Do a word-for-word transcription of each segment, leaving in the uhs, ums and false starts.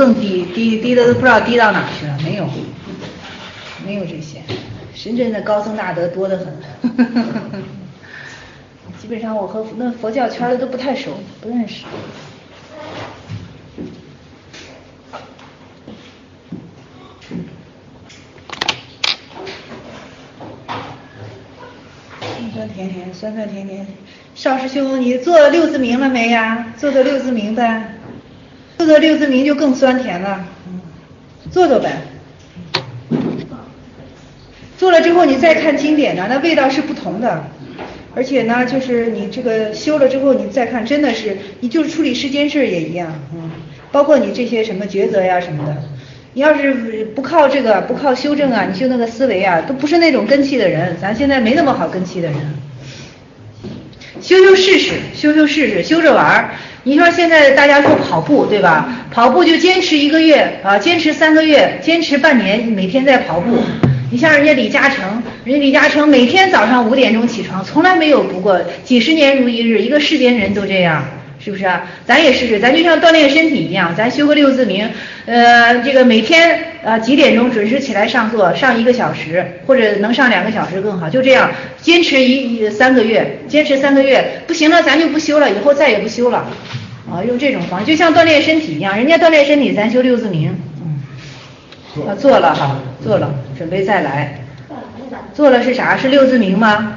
更低，低低的都不知道低到哪去了，没有，没有这些。深圳的高僧大德多得很，基本上我和那佛教圈的都不太熟，不认识。酸酸甜甜，酸酸甜甜。邵师兄，你做六字明了没呀？做做六字明呗，做做六字明就更酸甜了。嗯，做做呗。做了之后你再看经典呢，那味道是不同的。而且呢，就是你这个修了之后，你再看，真的是，你就是处理世间事也一样，嗯，包括你这些什么抉择呀什么的。你要是不靠这个，不靠修正啊，你修那个思维啊，都不是那种根气的人。咱现在没那么好根气的人。修修试试，修修试试，修着玩儿。你说现在大家说跑步对吧？跑步就坚持一个月啊，坚持三个月，坚持半年，每天在跑步。你像人家李嘉诚，人家李嘉诚每天早上五点钟起床，从来没有不过，几十年如一日，一个世间人都这样，是不是啊？咱也试试，咱就像锻炼身体一样，咱修个六字明，呃，这个每天呃几点钟准时起来上座，上一个小时，或者能上两个小时更好，就这样坚持一三个月，坚持三个月，不行了咱就不修了，以后再也不修了，啊，用这种方式，就像锻炼身体一样，人家锻炼身体，咱修六字明。啊，做了哈，做了，准备再来。做了是啥？是六字明吗？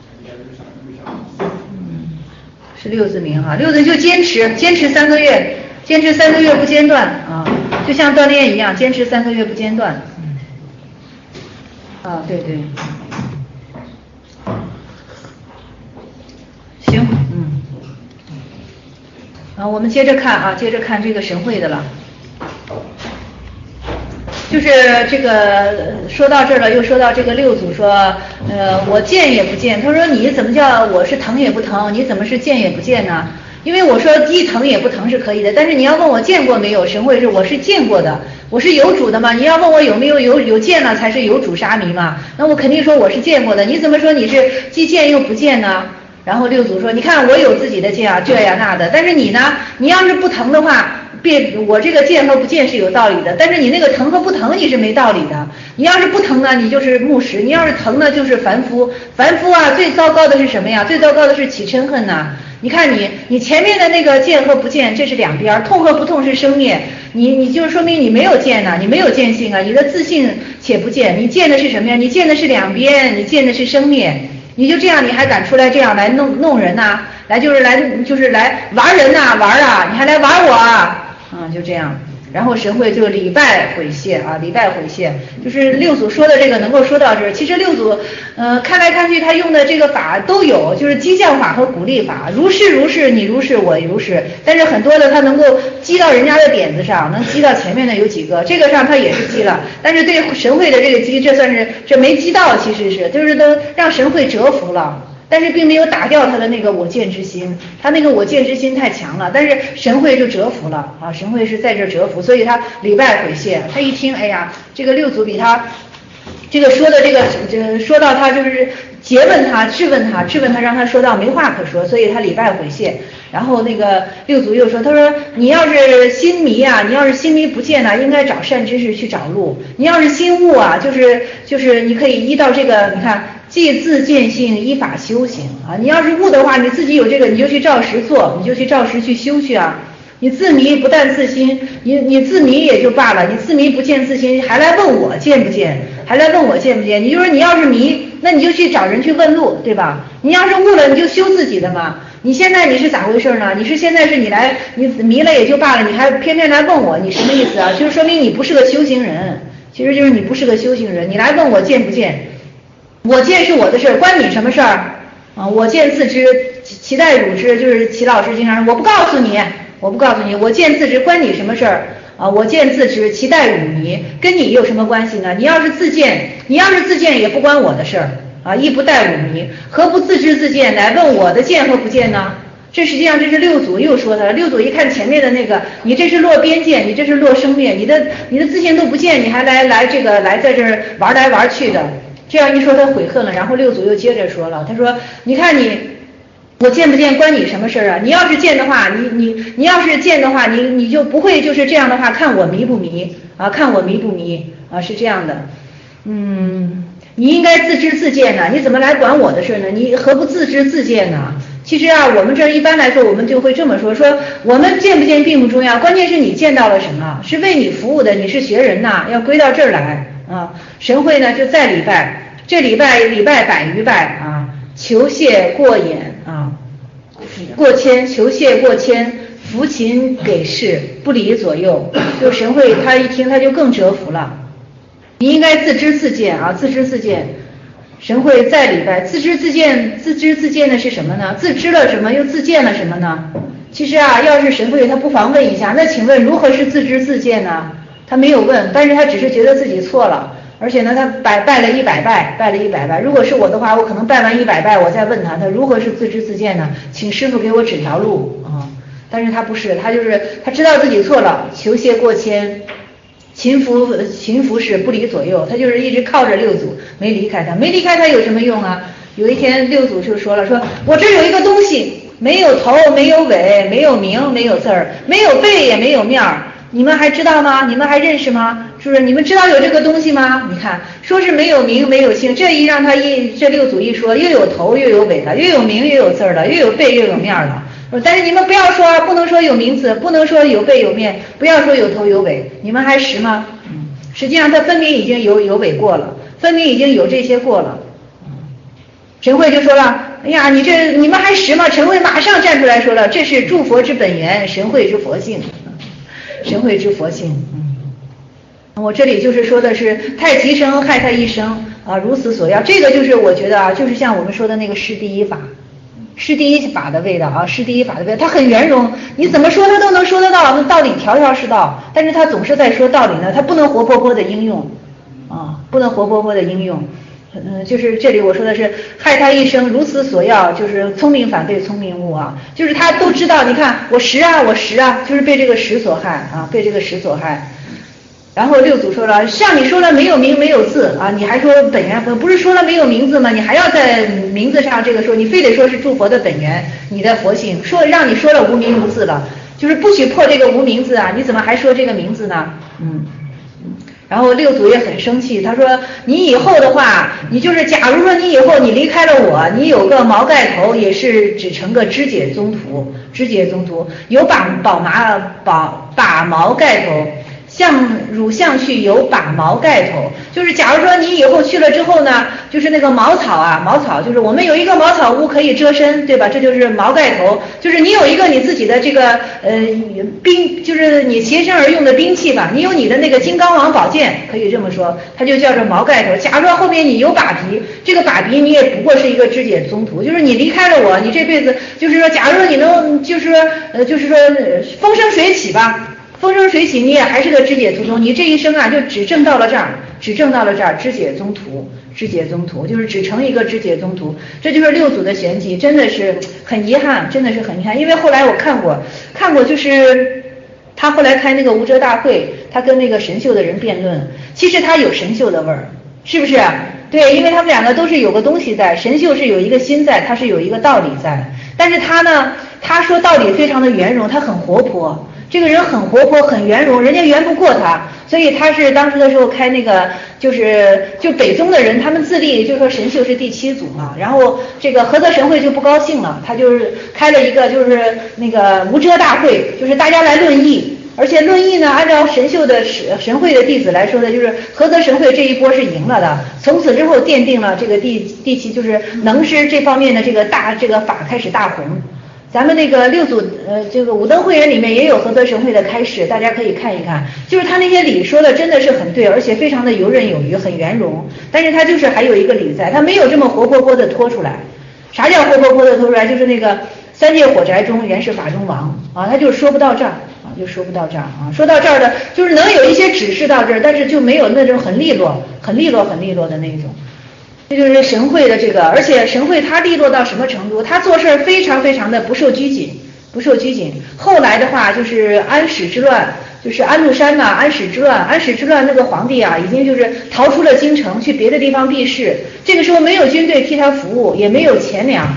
嗯，是六字明哈。六字就坚持，坚持三个月，坚持三个月不间断啊，就像锻炼一样，坚持三个月不间断。嗯。啊，对对。行，嗯。啊，我们接着看啊，接着看这个神会的了。就是这个说到这儿了，又说到这个六祖说，呃，我见也不见。他说你怎么叫我是疼也不疼？你怎么是见也不见呢？因为我说一疼也不疼是可以的，但是你要问我见过没有，神会是我是见过的，我是有主的嘛。你要问我有没有有有见了才是有主沙弥嘛？那我肯定说我是见过的。你怎么说你是既见又不见呢？然后六祖说，你看我有自己的见啊，这呀那的，但是你呢？你要是不疼的话。别，我这个见和不见是有道理的，但是你那个疼和不疼你是没道理的。你要是不疼呢，你就是木石；你要是疼呢，就是凡夫。凡夫啊，最糟糕的是什么呀？最糟糕的是起嗔恨呐。你看你，你前面的那个见和不见，这是两边；痛和不痛是生灭。你，你就说明你没有见呐，你没有见性啊，你的自信且不见。你见的是什么呀？你见的是两边，你见的是生灭。你就这样，你还敢出来这样来弄弄人呐、啊？来就是来就是来玩人呐、啊，玩啊！你还来玩我啊？啊、嗯，就这样，然后神会就礼拜悔谢啊，礼拜悔谢，就是六祖说的这个能够说到这儿。其实六祖，呃，看来看去他用的这个法都有，就是激将法和鼓励法，如是如是，你如是我如是。但是很多的他能够激到人家的点子上，能激到前面的有几个，这个上他也是激了，但是对神会的这个激，这算是这没激到，其实是就是都让神会折服了。但是并没有打掉他的那个我见之心，他那个我见之心太强了，但是神会就折服了啊，神会是在这折服，所以他礼拜悔谢。他一听，哎呀，这个六祖比他这个说的这个这说到他就是诘问他、质问他、质问他，让他说到没话可说，所以他礼拜悔谢。然后那个六祖又说，他说你要是心迷啊，你要是心迷不见呢、啊，应该找善知识去找路；你要是心悟啊，就是就是你可以依到这个，你看。即自见性，依法修行啊！你要是悟的话，你自己有这个，你就去照实做，你就去照实去修去啊！你自迷不但自心，你你自迷也就罢了，你自迷不见自心，还来问我见不见，还来问我见不见？你就说你要是迷，那你就去找人去问路，对吧？你要是悟了，你就修自己的嘛。你现在你是咋回事呢？你是现在是你来你迷了也就罢了，你还偏偏来问我，你什么意思啊？就是说明你不是个修行人，其实就是你不是个修行人，你来问我见不见？我见是我的事儿，关你什么事儿啊？我见自知，其待汝知，就是齐老师经常说，我不告诉你，我不告诉你，我见自知，关你什么事儿啊？我见自知，其待汝迷，跟你有什么关系呢？你要是自见，你要是自见也不关我的事儿啊，亦不待汝迷，何不自知自见，来问我的见和不见呢？这实际上这是六祖又说的，六祖一看前面的那个，你这是落边界，你这是落生灭，你的你的自信都不见，你还来来这个来在这儿玩来玩去的。这样一说他悔恨了，然后六祖又接着说了，他说你看你我见不见关你什么事儿啊？你要是见的话，你你你要是见的话，你你就不会就是这样的话，看我迷不迷啊？看我迷不迷啊？是这样的，嗯，你应该自知自见呢，你怎么来管我的事呢？你何不自知自见呢？其实啊，我们这一般来说，我们就会这么说：说我们见不见并不重要，关键是你见到了什么，是为你服务的，你是学人呐，要归到这儿来啊。神会呢就再礼拜，这礼拜礼拜百余拜啊。求谢过眼啊，过谦，求谢过谦，扶琴给事，不离左右。就神会他一听他就更折服了。你应该自知自见啊，自知自见。神会再礼拜，自知自见，自知自见的是什么呢？自知了什么，又自见了什么呢？其实啊，要是神会他不妨问一下，那请问如何是自知自见呢？他没有问，但是他只是觉得自己错了。而且呢，他拜拜了一百拜，拜了一百拜。如果是我的话，我可能拜完一百拜，我再问他，他如何是自知自见呢？请师傅给我指条路啊！但是他不是，他就是他知道自己错了，求谢过谦，勤服勤服是不离左右，他就是一直靠着六祖，没离开他，没离开他有什么用啊？有一天六祖就说了，说我这有一个东西，没有头，没有尾，没有名，没有字儿，没有背，也没有面儿。你们还知道吗？你们还认识吗？是不是？你们知道有这个东西吗？你看，说是没有名没有姓，这一让他一这六祖一说，又有头又有尾了，又有名又有字了，又有背又有面了。但是你们不要说，不能说有名字，不能说有背有面，不要说有头有尾，你们还识吗？嗯，实际上他分明已经有有尾过了，分明已经有这些过了。陈慧就说了，哎呀，你这你们还识吗？陈慧马上站出来说了，这是诸佛之本源，神慧之佛性。神会之佛性，嗯，我这里就是说的是太极生害他一生啊，如此所要。这个就是我觉得啊，就是像我们说的那个师第一法，师第一法的味道啊，师第一法的味道，它很圆融，你怎么说它都能说得到，那道理条条是道，但是他总是在说道理呢，他不能活泼泼的应用啊，不能活泼泼的应用。嗯，就是这里我说的是害他一生如此所要，就是聪明反被聪明误啊，就是他都知道，你看我识啊我识啊，就是被这个识所害啊，被这个识所害。然后六祖说了，像你说了没有名没有字啊，你还说本源不是说了没有名字吗？你还要在名字上这个说，你非得说是诸佛的本源，你的佛性，说让你说了无名无字了，就是不许破这个无名字啊，你怎么还说这个名字呢？嗯。然后六祖也很生气，他说你以后的话，你就是假如说你以后你离开了我，你有个毛盖头也是只成个肢解宗徒，肢解宗徒有把宝麻宝把毛盖头，像汝像去有把毛盖头，就是假如说你以后去了之后呢，就是那个茅草啊，茅草就是我们有一个茅草屋可以遮身，对吧？这就是毛盖头，就是你有一个你自己的这个呃兵，就是你携身而用的兵器吧，你有你的那个金刚王宝剑，可以这么说，它就叫做毛盖头。假如说后面你有把鼻，这个把鼻你也不过是一个肢解宗徒，就是你离开了我，你这辈子就是说，假如说你能就是说呃就是说风生水起吧。风生水起，你也还是个肢解宗徒，你这一生啊就只挣到了这儿，只挣到了这儿，肢解宗徒，肢解宗徒就是只成一个肢解宗徒，这就是六祖的玄机，真的是很遗憾，真的是很遗憾，因为后来我看过，看过就是他后来开那个无遮大会，他跟那个神秀的人辩论，其实他有神秀的味儿，是不是？对，因为他们两个都是有个东西在，神秀是有一个心在，他是有一个道理在，但是他呢，他说道理非常的圆融，他很活泼。这个人很活泼很圆融，人家圆不过他，所以他是当时的时候开那个就是就北宗的人，他们自立就说神秀是第七祖嘛，然后这个菏泽神会就不高兴了，他就是开了一个就是那个无遮大会，就是大家来论议，而且论议呢，按照神秀的神会的弟子来说的，就是菏泽神会这一波是赢了的，从此之后奠定了这个第第七就是能师这方面的这个大这个法开始大红。咱们那个六祖呃这个五灯会员里面也有菏泽神会的开示，大家可以看一看，就是他那些理说的真的是很对，而且非常的游刃有余，很圆融，但是他就是还有一个理在，他没有这么活泼泼的拖出来。啥叫活泼泼的拖出来？就是那个三界火宅中原是法中王啊，他就说不到这儿啊，就说不到这儿啊，说到这儿的就是能有一些指示到这儿，但是就没有那种很利落很利落很利落的那种。这就是神会的这个，而且神会他利落到什么程度？他做事非常非常的不受拘谨，不受拘谨。后来的话就是安史之乱，就是安禄山呐、啊，安史之乱，安史之乱那个皇帝啊，已经就是逃出了京城，去别的地方避世。这个时候没有军队替他服务，也没有钱粮，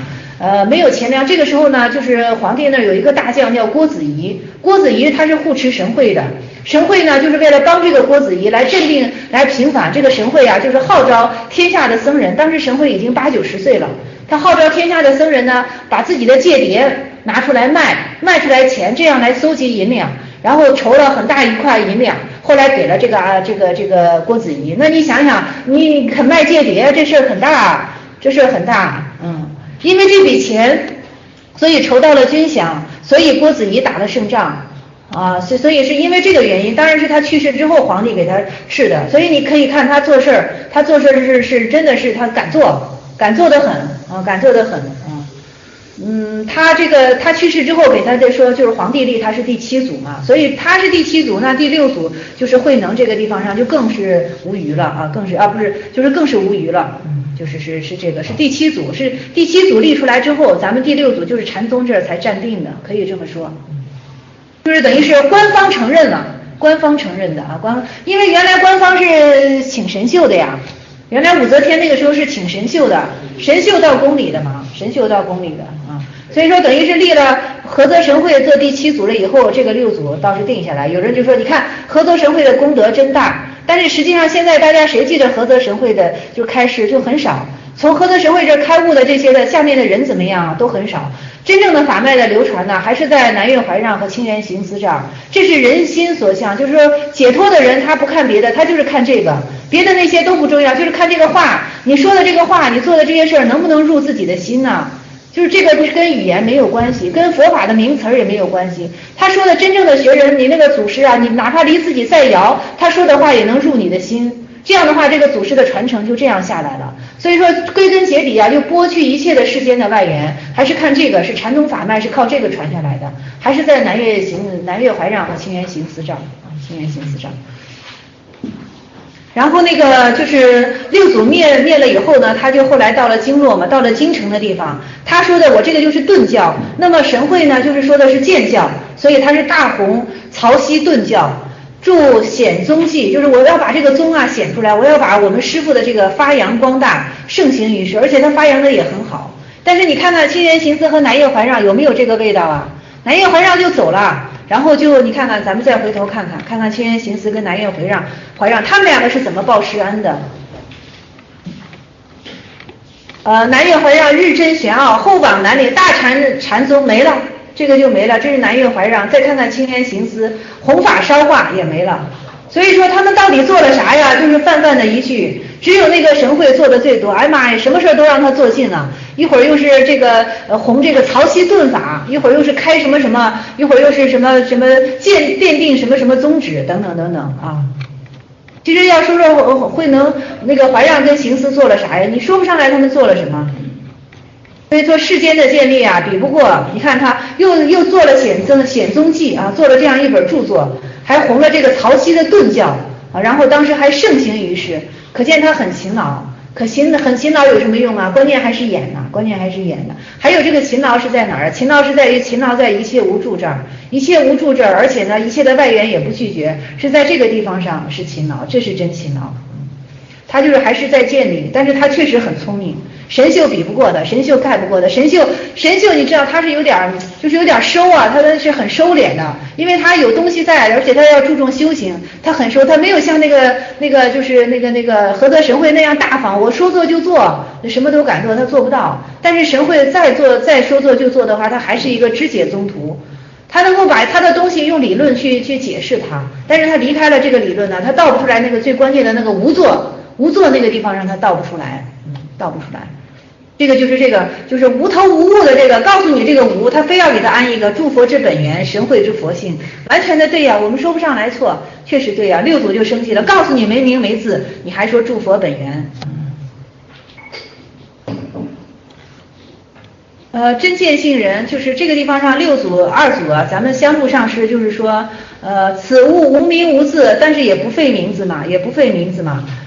呃没有钱粮。这个时候呢，就是皇帝那儿有一个大将叫郭子仪，郭子仪他是护持神会的，神会呢就是为了帮这个郭子仪来镇定来平反。这个神会啊就是号召天下的僧人，当时神会已经八九十岁了，他号召天下的僧人呢把自己的戒碟拿出来卖，卖出来钱，这样来搜集银两，然后筹了很大一块银两，后来给了这个啊这个这个郭子仪。那你想想，你肯卖戒碟，这事儿很大，这事儿很大，嗯，因为这笔钱，所以筹到了军饷，所以郭子仪打了胜仗。啊，所所以是因为这个原因，当然是他去世之后皇帝给他赐的，所以你可以看他做事儿，他做事儿是是真的是他敢做，敢做得很啊，敢做得很啊，嗯，他这个他去世之后给他的说就是皇帝立他是第七祖嘛，所以他是第七祖，那第六祖就是慧能这个地方上就更是无虞了啊，更是啊不是就是更是无虞了，嗯，就是是是这个是第七祖，是第七祖立出来之后，咱们第六祖就是禅宗这儿才站定的，可以这么说。就是等于是官方承认了，官方承认的啊，官因为原来官方是请神秀的呀，原来武则天那个时候是请神秀的，神秀到宫里的嘛，神秀到宫里的啊，所以说等于是立了菏泽神会做第七祖了以后，这个六祖倒是定下来。有人就说，你看菏泽神会的功德真大，但是实际上现在大家谁记得菏泽神会的就开示就很少，从菏泽神会这开悟的这些的下面的人怎么样都很少。真正的法脉的流传呢，还是在南岳怀让和清源行思这儿，这是人心所向，就是说解脱的人他不看别的，他就是看这个，别的那些都不重要，就是看这个话，你说的这个话，你做的这些事儿能不能入自己的心呢？就是这个跟语言没有关系，跟佛法的名词也没有关系。他说的真正的学人，你那个祖师啊，你哪怕离自己再遥，他说的话也能入你的心。这样的话，这个祖师的传承就这样下来了。所以说，归根结底啊，又剥去一切的世间的外缘，还是看这个是禅宗法脉，是靠这个传下来的，还是在南岳行、南岳怀让和清源行思上啊，清源行思上。然后那个就是六祖灭灭了以后呢，他就后来到了京洛嘛，到了京城的地方。他说的我这个就是顿教，那么神会呢，就是说的是渐教，所以他是大弘曹溪顿教。著显宗记，就是我要把这个宗啊显出来，我要把我们师父的这个发扬光大，盛行于世，而且他发扬的也很好。但是你看看清源行思和南岳怀让有没有这个味道啊？南岳怀让就走了，然后就你看看，咱们再回头看看，看看清源行思跟南岳怀让，怀让他们两个是怎么报师恩的。呃，南岳怀让日臻玄奥，后往南岭，大禅禅宗没了。这个就没了，这是南岳怀让。再看看清源行思，弘法烧化也没了。所以说他们到底做了啥呀？就是泛泛的一句，只有那个神会做的最多。哎妈呀，什么事都让他做尽了。一会儿又是这个呃弘这个曹溪顿法，一会儿又是开什么什么，一会儿又是什么什么鉴奠定什么什么宗旨等等等等啊。其实要说说慧能那个怀让跟行思做了啥呀？你说不上来他们做了什么。所以说世间的建立啊，比不过你看他又又做了显宗显宗记啊，做了这样一本著作，还弘了这个曹溪的顿教啊，然后当时还盛行于世，可见他很勤劳。可勤很勤劳有什么用啊？关键还是演呐、啊，关键还是演的。还有这个勤劳是在哪儿啊？勤劳是在于勤劳在一切无助这儿，一切无助这儿，而且呢，一切的外援也不拒绝，是在这个地方上是勤劳，这是真勤劳。他就是还是在建立，但是他确实很聪明。神秀比不过的，神秀盖不过的，神秀神秀你知道他是有点就是有点收啊，他是很收敛的，因为他有东西在，而且他要注重修行，他很收，他没有像那个那个就是那个那个菏泽神会那样大方，我说做就做，什么都敢做，他做不到。但是神会再做再说做就做的话，他还是一个知解宗徒，他能够把他的东西用理论去去解释它，但是他离开了这个理论呢，他道不出来那个最关键的那个无作无作那个地方让他道不出来，嗯，道不出来。这个就是这个就是无头无物的这个，告诉你这个无，他非要给他安一个诸佛之本源，神会之佛性，完全的对呀，我们说不上来错，确实对呀。六祖就生气了，告诉你没名没字，你还说诸佛本源。呃，真见性人就是这个地方上六祖二祖啊，咱们相互上师就是说，呃，此物无名无字，但是也不费名字嘛，也不费名字嘛。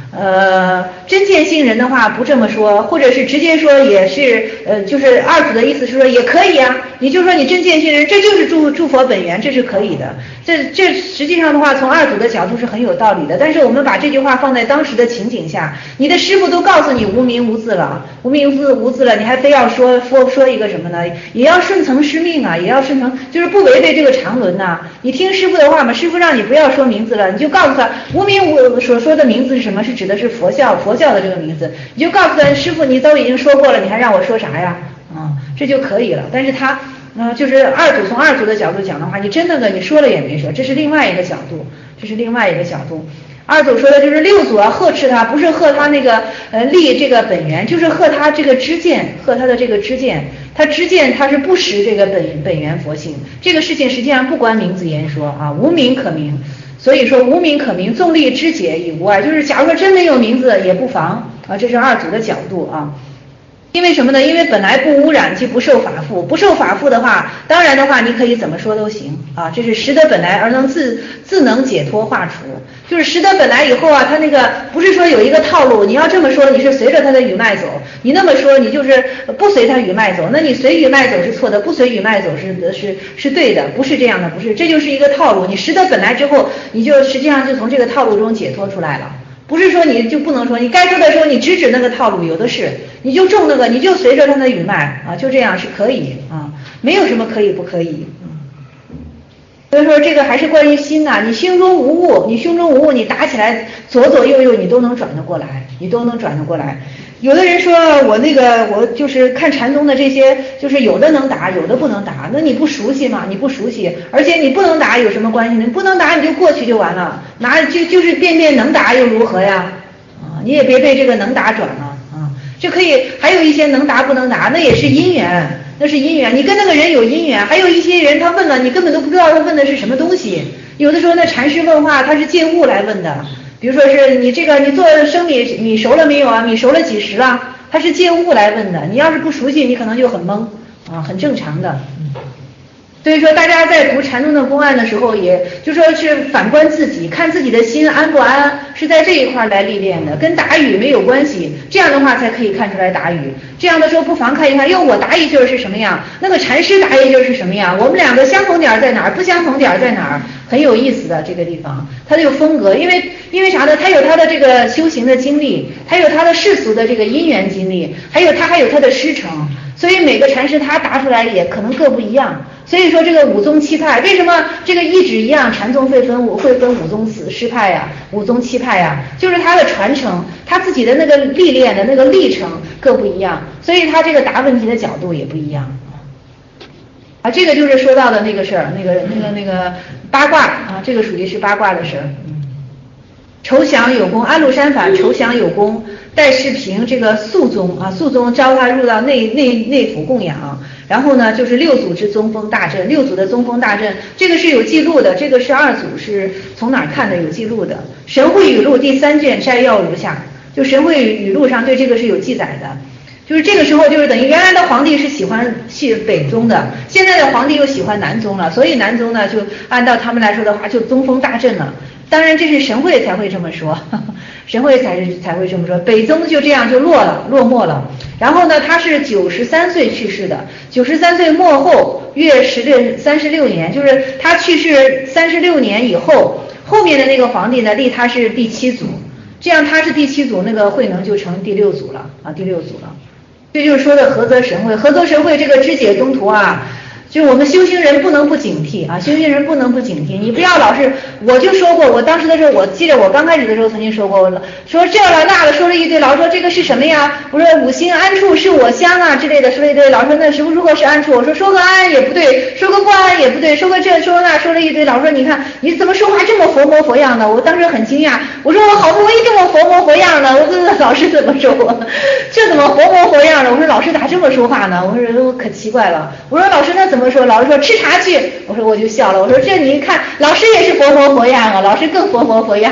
呃，真见性人的话不这么说，或者是直接说也是，呃，就是二祖的意思是说也可以啊，你就说你真见性人，这就是诸诸佛本源，这是可以的。这这实际上的话，从二祖的角度是很有道理的。但是我们把这句话放在当时的情景下，你的师父都告诉你无名无字了，无名无字无字了，你还非要说说说一个什么呢？也要顺从师命啊，也要顺从，就是不违背这个常伦呐、啊。你听师父的话嘛，师父让你不要说名字了，你就告诉他无名无所说的名字是什么？是指的是佛教佛教的这个名字，你就告诉他师父你都已经说过了，你还让我说啥呀？啊、嗯，这就可以了。但是他呃，就是二祖从二祖的角度讲的话，你真的呢，你说了也没说，这是另外一个角度，这是另外一个角度。二祖说的就是六祖啊，呵斥他，不是呵他那个呃立这个本源，就是呵他这个知见，呵他的这个知见，他知见他是不识这个本本源佛性，这个事情实际上不关名字言说啊，无名可名。所以说无名可名，纵立知解已无碍，就是假如说真没有名字也不妨啊，这是二祖的角度啊。因为什么呢？因为本来不污染即不受法缚，不受法缚的话，当然的话你可以怎么说都行啊，这是识得本来而能自自能解脱化除，就是识得本来以后啊，他那个不是说有一个套路，你要这么说你是随着他的语脉走，你那么说你就是不随他语脉走，那你随语脉走是错的，不随语脉走是是是对的，不是这样的，不是，这就是一个套路，你识得本来之后，你就实际上就从这个套路中解脱出来了。不是说你就不能说，你该说的时候你直指那个套路，有的是，你就中那个，你就随着他的语脉啊，就这样是可以啊，没有什么可以不可以。所以说这个还是关于心呐、啊，你心中无物，你胸中无物，你打起来左左右右你都能转得过来，你都能转得过来。有的人说我那个我就是看禅宗的这些，就是有的能打，有的不能打，那你不熟悉嘛？你不熟悉，而且你不能打有什么关系呢？你不能打你就过去就完了，拿就就是变变能打又如何呀？啊，你也别被这个能打转了啊，这可以还有一些能打不能打，那也是因缘。那是因缘，你跟那个人有因缘，还有一些人他问了，你根本都不知道他问的是什么东西。有的时候那禅师问话，他是借物来问的，比如说是你这个你做生米米熟了没有啊？米熟了几时了？他是借物来问的，你要是不熟悉，你可能就很懵啊，很正常的。所以说大家在读禅宗的公案的时候，也就说是反观自己，看自己的心安不安，是在这一块来历练的，跟打语没有关系，这样的话才可以看出来打语。这样的时候不妨看一看，哟，我打一句是什么样，那个禅师打一句是什么样，我们两个相同点在哪儿，不相同点在哪儿，很有意思的这个地方，它有风格，因为因为啥呢？他有他的这个修行的经历，还有他的世俗的这个因缘经历，还有他还有他的师承，所以每个禅师他答出来也可能各不一样。所以说这个五宗七派，为什么这个一指一样禅宗会分五会分五宗四师派呀、五宗七派呀？就是他的传承，他自己的那个历练的那个历程各不一样，所以他这个答问题的角度也不一样。啊，这个就是说到的那个事儿，那个那个那个八卦啊，这个属于是八卦的事儿。筹降有功，安禄山反筹降有功，戴世平这个肃宗啊，肃宗招他入到内内内府供养。然后呢，就是六祖之宗风大阵，六祖的宗风大阵，这个是有记录的，这个是二祖是从哪儿看的？有记录的，《神会语录》第三卷摘要如下，就《神会语录》上对这个是有记载的。就是这个时候，就是等于原来的皇帝是喜欢去北宗的，现在的皇帝又喜欢南宗了，所以南宗呢，就按照他们来说的话，就宗风大振了。当然，这是神会才会这么说，呵呵神会才是才会这么说。北宗就这样就落了，落寞了。然后呢，他是九十三岁去世的，九十三岁末后月十六三十六年，就是他去世三十六年以后，后面的那个皇帝呢，立他是第七祖，这样他是第七祖，那个慧能就成第六祖了啊，第六祖了。这就是说的合则神会，合则神会这个知解中途啊，就是我们修行人不能不警惕啊，修行人不能不警惕，你不要老是，我就说过，我当时的时候，我记得我刚开始的时候曾经说过，说这了那了，说了一堆，老说这个是什么呀？我说五行安处是我乡啊之类的，说了一堆，老说那是如何是安处？我说说个安也不对，说个不安也不对，说个这说那，说了一堆，老说你看你怎么说话这么佛模佛样的？我当时很惊讶，我说我好不容易这么佛模佛样的，我跟老师怎么说我这怎么佛模佛样的？我说老师咋这么说话呢？我说我可奇怪了，我说老师那怎么说？老师说吃茶去，我说我就笑了，我说这你一看老师也是佛模佛样啊，老师更佛模佛样。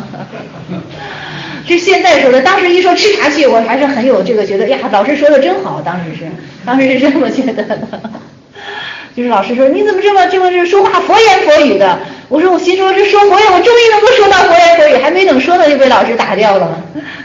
这现在说的，当时一说吃茶去，我还是很有这个觉得呀，老师说的真好，当时是当时是这么觉得的。就是老师说你怎么这么这么说话佛言佛语的？我说我心说这说佛言，我终于能够说到佛言佛语，还没等说说了就被老师打掉了。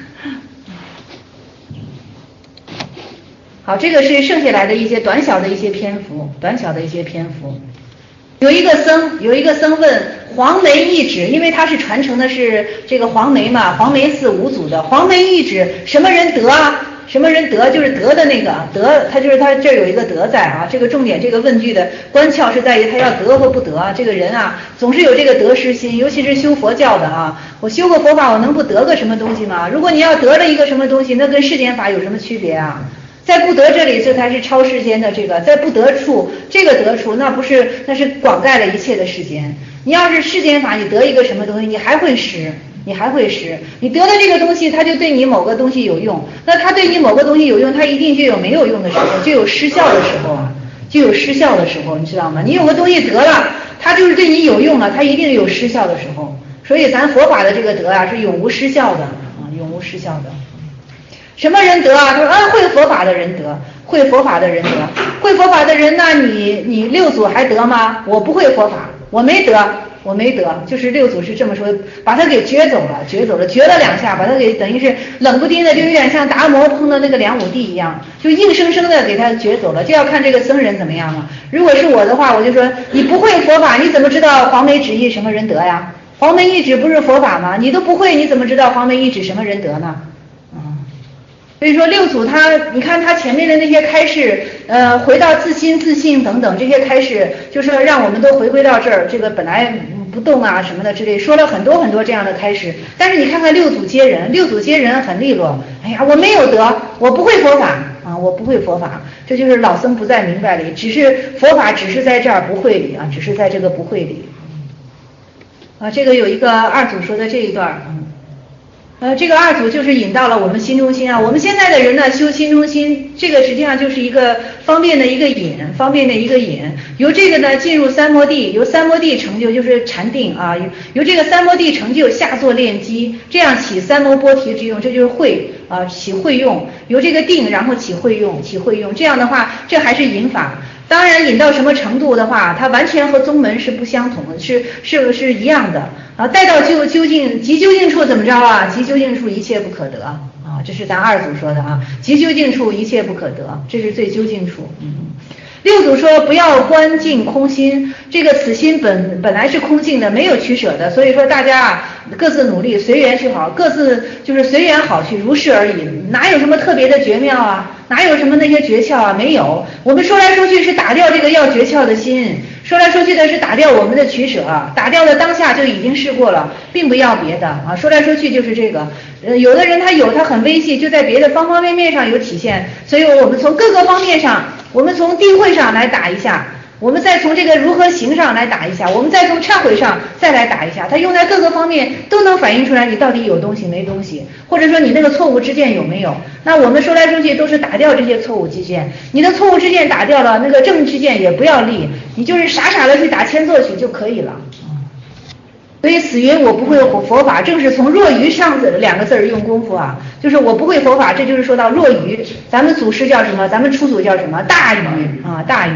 好，这个是剩下来的一些短小的一些篇幅，短小的一些篇幅。有一个僧，有一个僧问黄梅一指，因为他是传承的是这个黄梅嘛，黄梅寺五祖的黄梅一指，什么人得啊？什么人得？就是得的那个得，他就是他这有一个得在啊。这个重点，这个问句的关窍是在于他要得或不得啊。这个人啊，总是有这个得失心，尤其是修佛教的啊。我修个佛法，我能不得个什么东西吗？如果你要得了一个什么东西，那跟世间法有什么区别啊？在不得这里，这才是超世间的这个；在不得处，这个得处，那不是那是广盖了一切的世间。你要是世间法，你得一个什么东西，你还会失。你还会失，你得了这个东西，它就对你某个东西有用，那它对你某个东西有用，它一定就有没有用的时候，就有失效的时候啊，就有失效的时候，你知道吗？你有个东西得了，它就是对你有用了，它一定有失效的时候。所以咱佛法的这个得啊，是永无失效的啊，永无失效的。什么人得啊？他说啊，会佛法的人得，会佛法的人得，会佛法的人，那你你六祖还得吗？我不会佛法，我没得。我没得，就是六祖是这么说，把他给撅走了，撅走了，撅了两下，把他给等于是冷不丁的，就有点像达摩碰到那个梁武帝一样，就硬生生的给他撅走了。就要看这个僧人怎么样了。如果是我的话，我就说你不会佛法，你怎么知道黄梅旨意什么人得呀？黄梅一指不是佛法吗？你都不会，你怎么知道黄梅一指什么人得呢？所以说六祖他，你看他前面的那些开示，呃，回到自心自性等等这些开示，就是让我们都回归到这儿，这个本来不动啊什么的之类，说了很多很多这样的开示。但是你看看六祖接人，六祖接人很利落。哎呀，我没有得，我不会佛法啊，我不会佛法，这就是老僧不在明白里，只是佛法只是在这儿不会里啊，只是在这个不会里。啊，这个有一个二祖说的这一段，嗯。呃，这个二祖就是引到了我们心中心啊。我们现在的人呢，修心中心，这个实际上就是一个方便的一个引，方便的一个引。由这个呢进入三摩地，由三摩地成就就是禅定啊。由这个三摩地成就下作练机，这样起三摩波提之用，这就是会啊，起会用。由这个定，然后起会用，起会用。这样的话，这还是引法。当然引到什么程度的话，它完全和宗门是不相同的，是是是一样的啊。带到究究竟即究竟处怎么着啊？即究竟处一切不可得啊，这是咱二祖说的啊。即究竟处一切不可得，这是最究竟处。嗯。六祖说不要观境空心，这个此心本本来是空性的，没有取舍的，所以说大家啊各自努力，随缘去好，各自就是随缘好去，如是而已，哪有什么特别的绝妙啊？哪有什么那些诀窍啊？没有，我们说来说去是打掉这个要诀窍的心，说来说去的是打掉我们的取舍，打掉了当下就已经试过了，并不要别的啊。说来说去就是这个，呃，有的人他有他很微细，就在别的方方面面上有体现，所以我们从各个方面上，我们从定慧上来打一下。我们再从这个如何行上来打一下，我们再从忏悔上再来打一下，它用在各个方面都能反映出来你到底有东西没东西，或者说你那个错误之见有没有。那我们说来说去都是打掉这些错误之见，你的错误之见打掉了，那个正之见也不要立，你就是傻傻的去打千作曲就可以了。所以死云我不会佛法，正是从若愚上字两个字儿用功夫啊，就是我不会佛法，这就是说到若愚。咱们祖师叫什么？咱们初祖叫什么？大愚啊，大愚。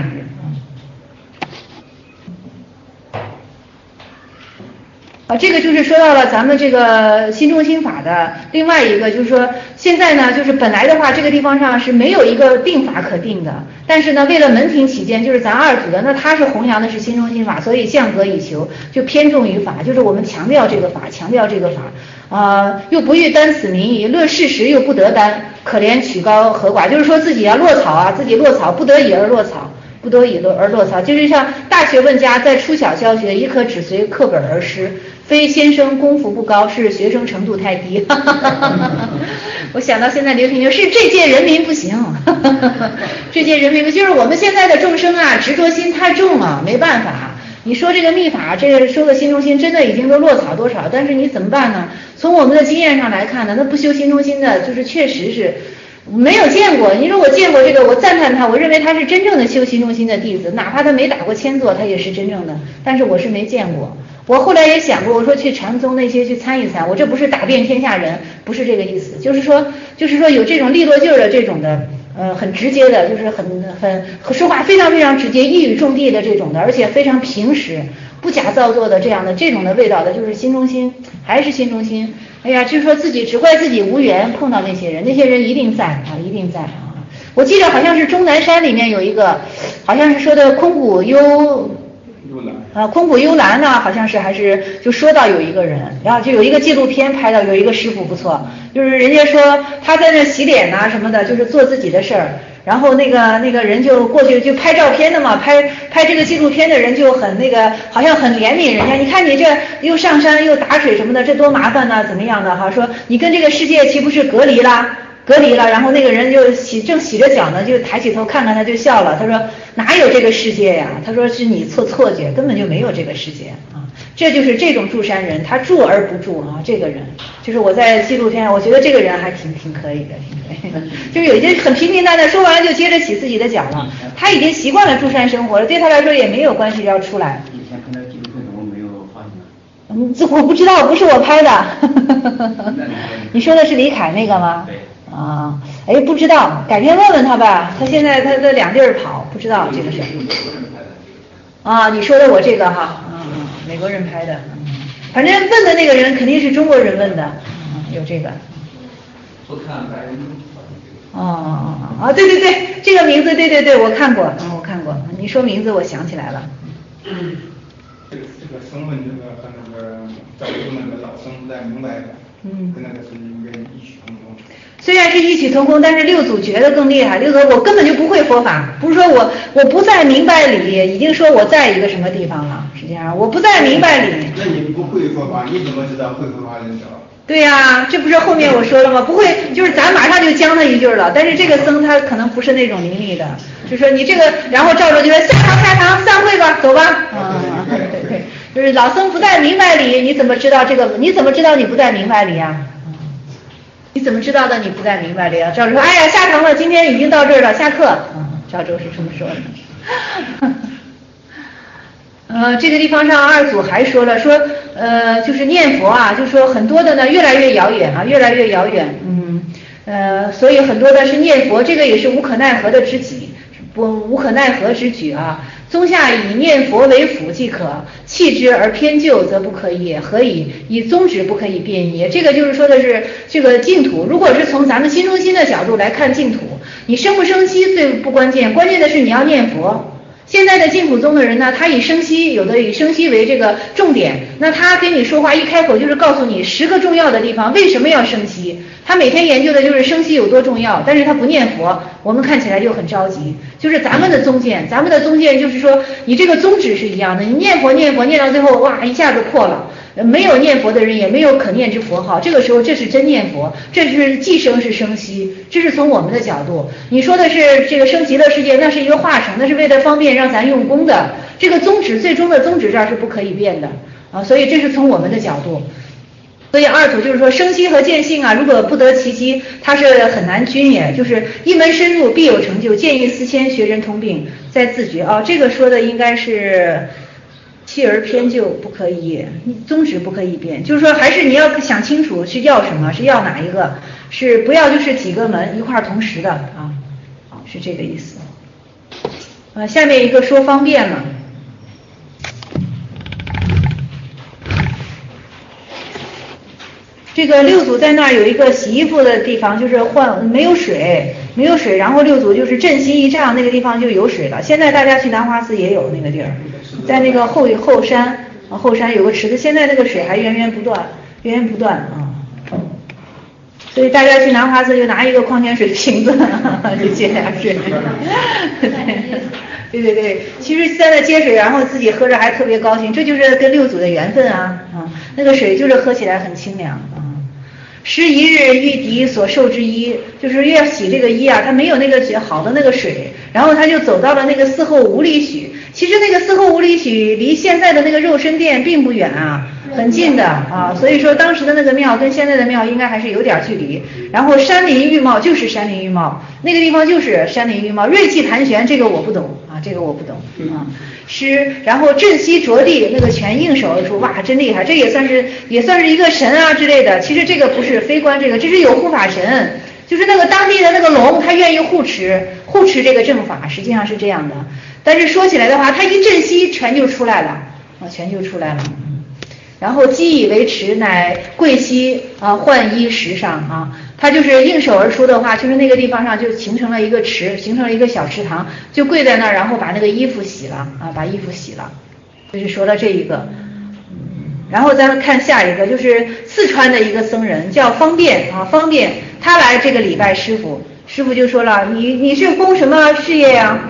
啊，这个就是说到了咱们这个心中心法的另外一个，就是说现在呢，就是本来的话，这个地方上是没有一个定法可定的，但是呢，为了门庭起见，就是咱二祖的，那他是弘扬的是心中心法，所以相隔以求，就偏重于法，就是我们强调这个法，强调这个法，啊、呃，又不欲单此名义，论事实又不得单，可怜曲高和寡，就是说自己要落草啊，自己落草，不得已而落草。不得已而落草，就是像大学问家在初小教学，亦可只随课本而师，非先生功夫不高，是学生程度太低。我想到现在流行就是这届人民不行，这届人民不就是我们现在的众生啊，执着心太重了，没办法。你说这个密法，这个说个心中心，真的已经都落草多少？但是你怎么办呢？从我们的经验上来看呢，那不修心中心的，就是确实是。没有见过，你说我见过这个，我赞叹他，我认为他是真正的修心中心的弟子，哪怕他没打过千座，他也是真正的，但是我是没见过。我后来也想过，我说去禅宗那些去参一参，我这不是打遍天下人，不是这个意思，就是说就是说有这种利落劲儿的这种的，呃，很直接的，就是很很说话非常非常直接，一语中的的这种的，而且非常平实，不假造作的这样的这种的味道的，就是心中心，还是心中心。 哎呀，就说自己只怪自己无缘碰到那些人，那些人一定在啊，一定在啊。我记得好像是钟南山里面有一个，好像是说的空谷幽。啊，空谷幽兰呢，好像是还是就说到有一个人，然后就有一个纪录片拍到有一个师傅不错，就是人家说他在那洗脸呐、啊、什么的，就是做自己的事儿，然后那个那个人就过去就拍照片的嘛，拍拍这个纪录片的人就很那个，好像很怜悯人家，你看你这又上山又打水什么的，这多麻烦呐、啊，怎么样的哈？说你跟这个世界岂不是隔离啦？隔离了，然后那个人就洗正洗着脚呢，就抬起头看看他就笑了。他说哪有这个世界呀？他说是你错错觉，根本就没有这个世界啊！这就是这种住山人，他住而不住啊。这个人就是我在纪录片上，我觉得这个人还挺挺可以的，挺可以的。就是有一些很平平淡淡，说完了就接着洗自己的脚了。他已经习惯了住山生活了，对他来说也没有关系要出来。 以前看到纪录片怎么没有发现呢？ 嗯，这我不知道，不是我拍的。你说的是李凯那个吗？ 对。 啊，哎，不知道，改天问问他吧。他现在他在两地儿跑，不知道这个事。啊，你说的我这个哈，嗯嗯，美国人拍的，嗯，反正问的那个人肯定是中国人问的，嗯，有这个。 不看白人。 哦哦哦哦，对对对，这个名字，对对对，我看过，嗯，我看过。你说名字，我想起来了。 嗯。这个这个声问这个和那个赵州那个老生不太明白的，嗯，跟那个是应该异曲同工。 虽然是异曲同工，但是六祖觉得更厉害。六祖我根本就不会佛法，不是说我我不在明白里，已经说我在一个什么地方了，是这样。我不在明白里。 那你不会佛法，你怎么知道会佛法人知道？ 对呀、啊，这不是后面我说了吗？不会，就是咱马上就将他一句了。但是这个僧他可能不是那种灵力的，就说你这个，然后照着就说下堂下堂散会吧，走吧。啊、嗯，对对，就是老僧不在明白里，你怎么知道这个？你怎么知道你不在明白里啊？你怎么知道的？你不在明白里啊？赵州说：“哎呀，下堂了，今天已经到这儿了，下课。”嗯，赵州是这么说的。呃，这个地方上二祖还说了，说呃，就是念佛啊，就说很多的呢越来越遥远啊，越来越遥远。嗯，呃，所以很多的是念佛，这个也是无可奈何的之举，不无可奈何之举啊。宗下以念佛为辅即可，弃之而偏就则不可也。何以？以宗旨不可以变也。这个就是说的是这个净土，如果是从咱们心中心的角度来看净土，你生不生息最不关键，关键的是你要念佛。现在的净土宗的人呢，他以生息，有的以生息为这个重点，那他跟你说话一开口就是告诉你十个重要的地方，为什么要生息？他每天研究的就是生息有多重要，但是他不念佛，我们看起来就很着急。就是咱们的宗见，咱们的宗见就是说，你这个宗旨是一样的，你念佛念佛念到最后，哇，一下子破了。没有念佛的人也没有可念之佛号，这个时候这是真念佛，这是既生是生息，这是从我们的角度。你说的是这个生极乐世界，那是一个化成，那是为了方便让咱用功的。这个宗旨最终的宗旨这儿是不可以变的啊，所以这是从我们的角度。所以二祖就是说，生息和见性啊，如果不得其机，它是很难均也。就是一门深入必有成就，见异思迁，学人通病，再自觉啊。这个说的应该是。弃而偏就不可以，宗旨不可以变，就是说还是你要想清楚是要什么，是要哪一个，是不要就是几个门一块儿同时的啊，是这个意思。啊，下面一个说方便了。这个六祖在那儿有一个洗衣服的地方，就是换没有水，没有水，然后六祖就是振心一丈，那个地方就有水了。现在大家去南华寺也有那个地儿，在那个后后山啊，后山有个池子，现在那个水还源源不断，源源不断啊。所以大家去南华寺就拿一个矿泉水瓶子就接点水。对对对，其实在那接水，然后自己喝着还特别高兴，这就是跟六祖的缘分啊啊！那个水就是喝起来很清凉啊。时一日遇敌所受之衣，就是越洗这个衣啊，他没有那个好的那个水，然后他就走到了那个寺后五里许。其实那个寺后五里许离现在的那个肉身殿并不远啊，很近的啊，所以说当时的那个庙跟现在的庙应该还是有点距离。然后山林玉貌就是山林玉貌，那个地方就是山林玉貌，锐气盘旋，这个我不懂啊，这个我不懂啊。诗，然后振膝着地，那个全应手而出，哇，真厉害！这也算是也算是一个神啊之类的。其实这个不是非观这个，这是有护法神，就是那个当地的那个龙，他愿意护持护持这个正法，实际上是这样的。但是说起来的话，他一振膝，全就出来了啊，全就出来了。嗯， 然后积以为池，乃跪膝啊浣衣石上啊。他就是应手而出的话，就是那个地方上就形成了一个池，形成了一个小池塘，就跪在那儿，然后把那个衣服洗了啊，把衣服洗了。就是说了这一个。然后咱们看下一个，就是四川的一个僧人叫方便啊，方便他来这个礼拜师傅，师傅就说了，你你是攻什么事业呀？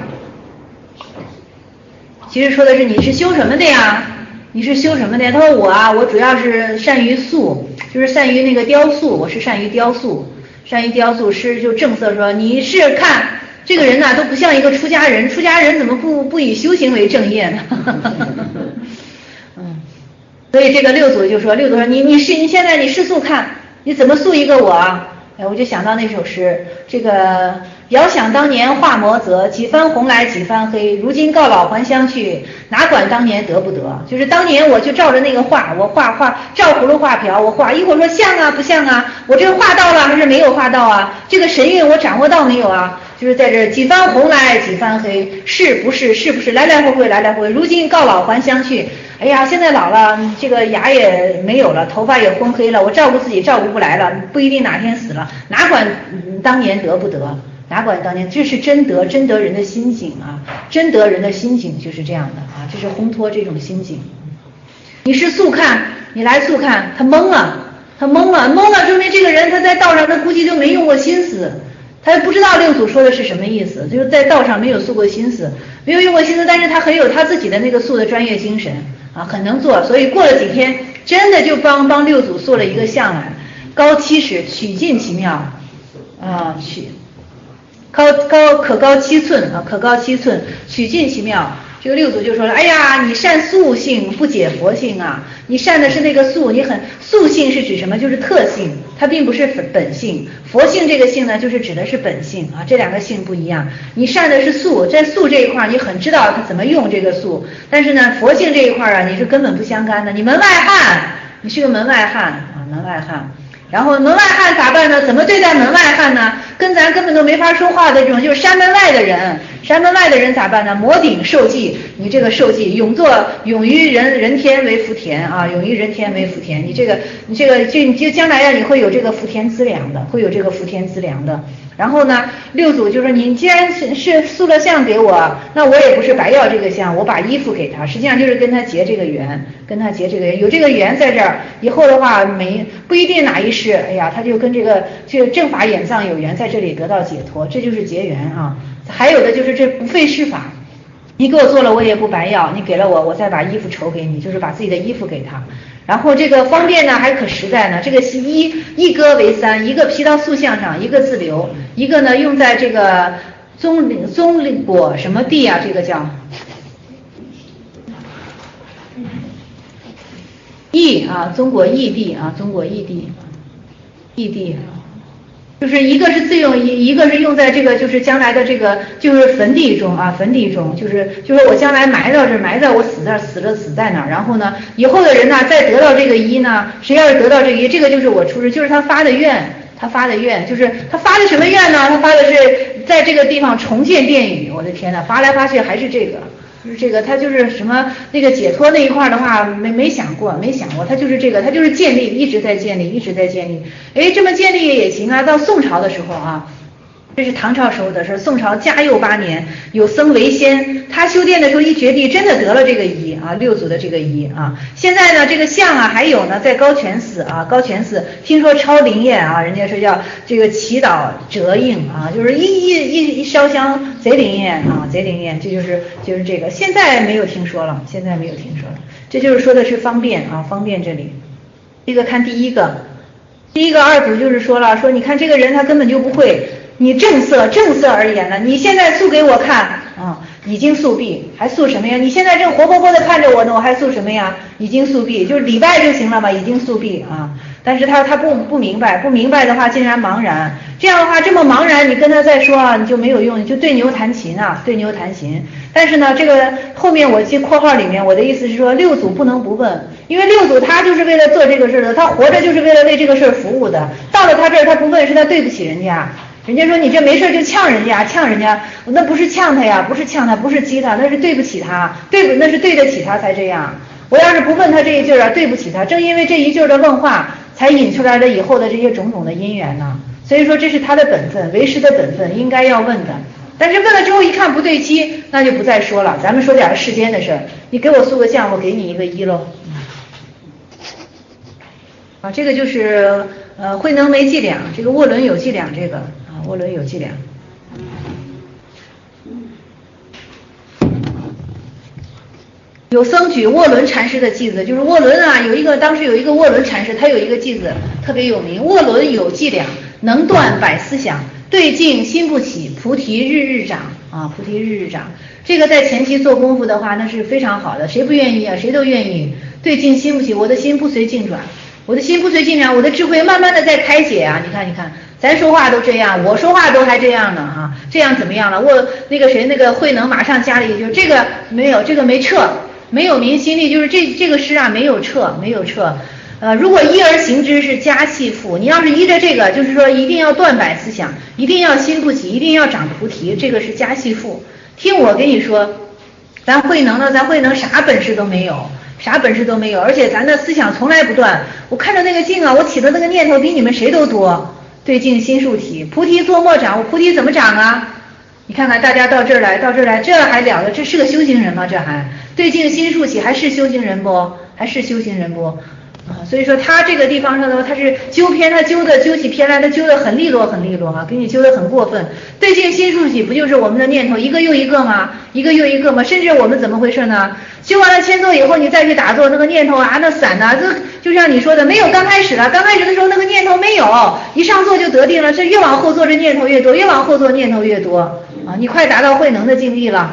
其实说的是你是修什么的呀？你是修什么的呀？他说我啊，我主要是善于塑，就是善于那个雕塑，我是善于雕塑，善于雕塑。师就正色说，你是看这个人呐、啊、都不像一个出家人，出家人怎么不不以修行为正业呢？嗯，所以这个六祖就说，六祖说你你是你现在你是塑看，你怎么塑一个我啊？哎，我就想到那首诗，这个遥想当年画魔泽，几番红来几番黑，如今告老还乡去，哪管当年得不得？就是当年我就照着那个画，我画画照葫芦画瓢，我画一会儿说像啊不像啊，我这个画到了还是没有画到啊？这个神韵我掌握到没有啊？就是在这几番红来几番黑，是不是是不是来来回回来来回回，如今告老还乡去。哎呀，现在老了，这个牙也没有了，头发也昏黑了，我照顾自己照顾不来了，不一定哪天死了，哪管当年得不得？哪管当年，这是真得，真得人的心境啊，真得人的心境就是这样的啊，这是烘托这种心境。你是速看，你来速看，他懵了，他懵了，懵了，说明这个人他在道上他估计就没用过心思。他不知道六祖说的是什么意思，就是在道上没有塑过心思，没有用过心思，但是他很有他自己的那个塑的专业精神啊，很能做，所以过了几天，真的就帮帮六祖塑了一个像来，高七尺，曲尽其妙啊，曲高高可高七寸啊，可高七寸，曲尽其妙。这个六祖就说了，哎呀，你善素性不解佛性啊，你善的是那个素，你很素性是指什么？就是特性，它并不是本性。佛性这个性呢，就是指的是本性啊，这两个性不一样。你善的是素，在素这一块你很知道它怎么用这个素，但是呢，佛性这一块啊，你是根本不相干的，你门外汉，你是个门外汉啊，门外汉。然后门外汉咋办呢？怎么对待门外汉呢？跟咱根本都没法说话的这种，就是山门外的人，山门外的人咋办呢？摩顶受记，你这个受记，永作永于人人天为福田啊，永于人天为福田。你这个你这个就你就将来呀，你会有这个福田资粮的，会有这个福田资粮的。然后呢，六祖就说你既然是是塑了像给我，那我也不是白要这个像，我把衣服给他，实际上就是跟他结这个缘，跟他结这个缘，有这个缘在这儿，以后的话没不一定哪一世，哎呀，他就跟这个这个正法眼藏有缘，在这里得到解脱，这就是结缘啊。还有的就是这不费施法，你给我做了我也不白要，你给了我，我再把衣服酬给你，就是把自己的衣服给他。然后这个方便呢还可实在呢，这个一一割为三，一个披到塑像上，一个自留，一个呢用在这个棕榈棕榈果什么地啊，这个叫异啊，中国异地啊，中国异地，异地。就是一个是自用，一一个是用在这个就是将来的这个就是坟地中啊，坟地中就是就是我将来埋到这埋在我死那儿死了死在哪儿，然后呢以后的人呢再得到这个一呢，谁要是得到这个一，这个就是我出世，就是他发的愿，他发的愿就是他发的什么愿呢？他发的是在这个地方重建殿宇，我的天呐，发来发去还是这个。就是这个，他就是什么那个解脱那一块的话，没没想过，没想过，他就是这个，他就是建立，一直在建立，一直在建立。哎，这么建立也行啊。到宋朝的时候啊，这是唐朝时候的事，宋朝嘉佑八年，有僧为先，他修殿的时候一决地，真的得了这个仪啊，六祖的这个仪啊。现在呢，这个像啊，还有呢，在高泉寺啊，高泉寺听说超灵验啊，人家说叫这个祈祷折应啊，就是一一一一烧香贼灵验啊，贼灵验，这就是就是这个。现在没有听说了，现在没有听说了，这就是说的是方便啊，方便这里。这个看第一个，第一个二祖就是说了，说你看这个人他根本就不会。你正色正色而言呢，你现在塑给我看啊，已经塑毕，还塑什么呀？你现在正活泼泼的看着我呢，我还塑什么呀？已经塑毕，就是礼拜就行了嘛，已经塑毕啊。但是他他不不明白，不明白的话竟然茫然，这样的话这么茫然，你跟他再说啊，你就没有用，你就对牛弹琴啊，对牛弹琴。但是呢，这个后面我记括号里面，我的意思是说，六祖不能不问，因为六祖他就是为了做这个事的，他活着就是为了为这个事服务的，到了他这儿他不问，是他对不起人家。人家说你这没事就呛人家，呛人家，那不是呛他呀，不是呛他，不是激他，那是对不起他，对不，那是对得起他才这样我要是不问他这一句啊，对不起他，正因为这一句的问话，才引出来了以后的这些种种的因缘呢。所以说这是他的本分，为师的本分应该要问的。但是问了之后一看不对期，那就不再说了，咱们说点世间的事儿。你给我塑个像，我给你一个一喽。啊，这个就是呃慧能没伎俩，这个涡轮有伎俩，这个啊涡轮有伎俩。有僧举涡轮禅师的偈子，就是涡轮啊，有一个当时有一个涡轮禅师，他有一个偈子特别有名，涡轮有伎俩，能断百思想，对境心不起，菩提日日长啊，菩提日日长。这个在前期做功夫的话，那是非常好的，谁不愿意啊？谁都愿意。对境心不起，我的心不随境转，我的心不随境转，我的智慧慢慢的在开解啊！你看，你看，咱说话都这样，我说话都还这样呢哈，这样怎么样了？我那个谁，那个慧能马上加了一句，这个没有，这个没撤。没有明心力，就是这这个诗啊没有撤，没有撤。呃，如果依而行之是家系富，你要是依着这个，就是说一定要断百思想，一定要心不起，一定要长菩提，这个是家系富。听我跟你说，咱慧能呢，咱慧能啥本事都没有，啥本事都没有，而且咱的思想从来不断。我看着那个境啊，我起的那个念头比你们谁都多。对境心术体，菩提作莫长，我菩提怎么长啊？你看看大家到这儿来，到这儿来，这还了得？这是个修行人吗？这还对境心术起，还是修行人不？还是修行人不？啊，所以说他这个地方上头，他是纠偏，他纠的纠起偏来，他纠的很利落，很利落啊，给你纠的很过分。对境心术起，不就是我们的念头一个又一个吗？一个又一个吗？甚至我们怎么回事呢？修完了千坐以后，你再去打坐，那个念头啊，那散呐，这就像你说的，没有刚开始了，刚开始的时候那个念头没有，一上座就得定了，这越往后坐这念头越多，越往后坐念头越多啊！你快达到慧能的境地了。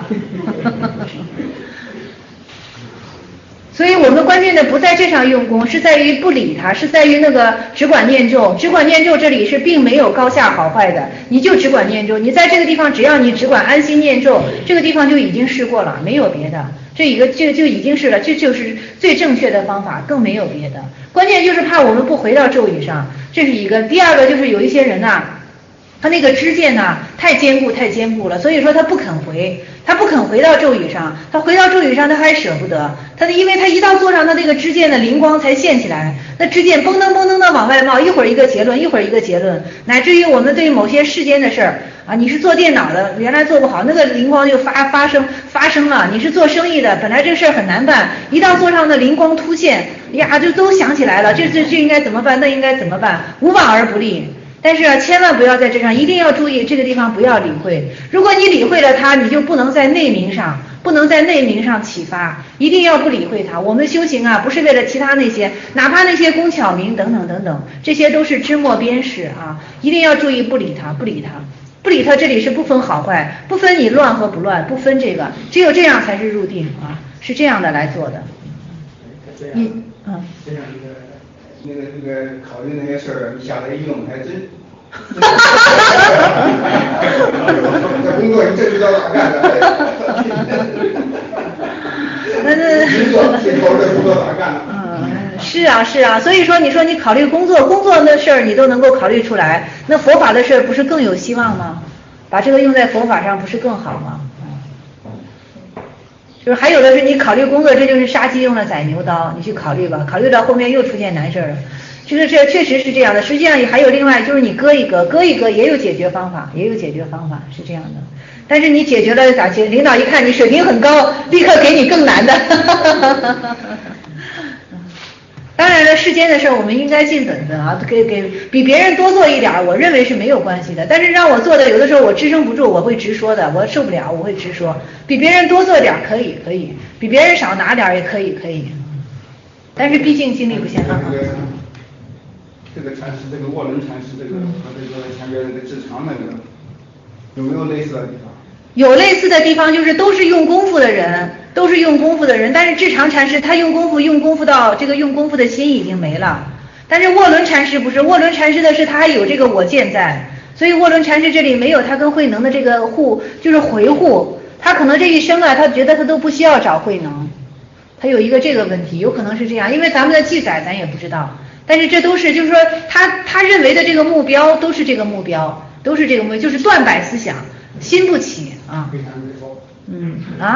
所以我们关键的不在这上用功，是在于不理它，是在于那个只管念咒，只管念咒这里是并没有高下好坏的，你就只管念咒，你在这个地方只要你只管安心念咒，这个地方就已经试过了，没有别的，这一个这就已经是了，这就是最正确的方法，更没有别的。关键就是怕我们不回到咒语上，这是一个。第二个就是有一些人呐、啊，他那个知见呐太坚固太坚固了，所以说他不肯回，他不肯回到咒语上，他回到咒语上他还舍不得，他的因为他一到座上，他那个知见的灵光才现起来，那知见嘣噔嘣噔的往外冒，一会儿一个结论，一会儿一个结论，乃至于我们对于某些世间的事儿啊，你是做电脑的，原来做不好，那个灵光就发发生发生了；你是做生意的，本来这个事儿很难办，一到座上的灵光突现，呀，就都想起来了，这这这应该怎么办，那应该怎么办，无往而不利。但是啊，千万不要在这上，一定要注意这个地方不要理会。如果你理会了它，你就不能在内明上，不能在内明上启发，一定要不理会它。我们修行啊，不是为了其他那些，哪怕那些工巧明等等等等，这些都是枝末边事啊，一定要注意不理它，不理它，不理它。这里是不分好坏，不分你乱和不乱，不分这个，只有这样才是入定啊，是这样的来做的。 你嗯，这样一个。那个那个考虑那些事儿，你下来一用还真。这工作你这就叫咋干的？ 那那工作这头这工作咋干的？ 嗯，是啊是啊，所以说你说你考虑工作工作的事儿你都能够考虑出来，那佛法的事儿不是更有希望吗？把这个用在佛法上不是更好吗？就是还有的是你考虑工作，这就是杀鸡用了宰牛刀，你去考虑吧，考虑到后面又出现难事儿了。这个这确实是这样的，实际上也还有另外就是你搁一搁，搁一搁也有解决方法，也有解决方法是这样的。但是你解决了咋解？领导一看你水平很高，立刻给你更难的。当然了，世间的事我们应该尽本分啊，给给比别人多做一点，我认为是没有关系的。但是让我做的，有的时候我支撑不住，我会直说的，我受不了，我会直说。比别人多做点可以，可以；比别人少拿点也可以，可以。但是毕竟精力不限啊。 这个禅师，这个涡轮禅师，这个和这个前边那个智常那个，有没有类似的地方？ 有类似的地方，就是都是用功夫的人，都是用功夫的人，但是智常禅师他用功夫用功夫到这个用功夫的心已经没了，但是涡轮禅师不是，涡轮禅师的是他还有这个我见在，所以涡轮禅师这里没有他跟慧能的这个护，就是回护，他可能这一生啊，他觉得他都不需要找慧能，他有一个这个问题，有可能是这样，因为咱们的记载咱也不知道，但是这都是就是说他他认为的这个目标都是这个目标，都是这个目标，就是断百思想。心不起啊，嗯啊，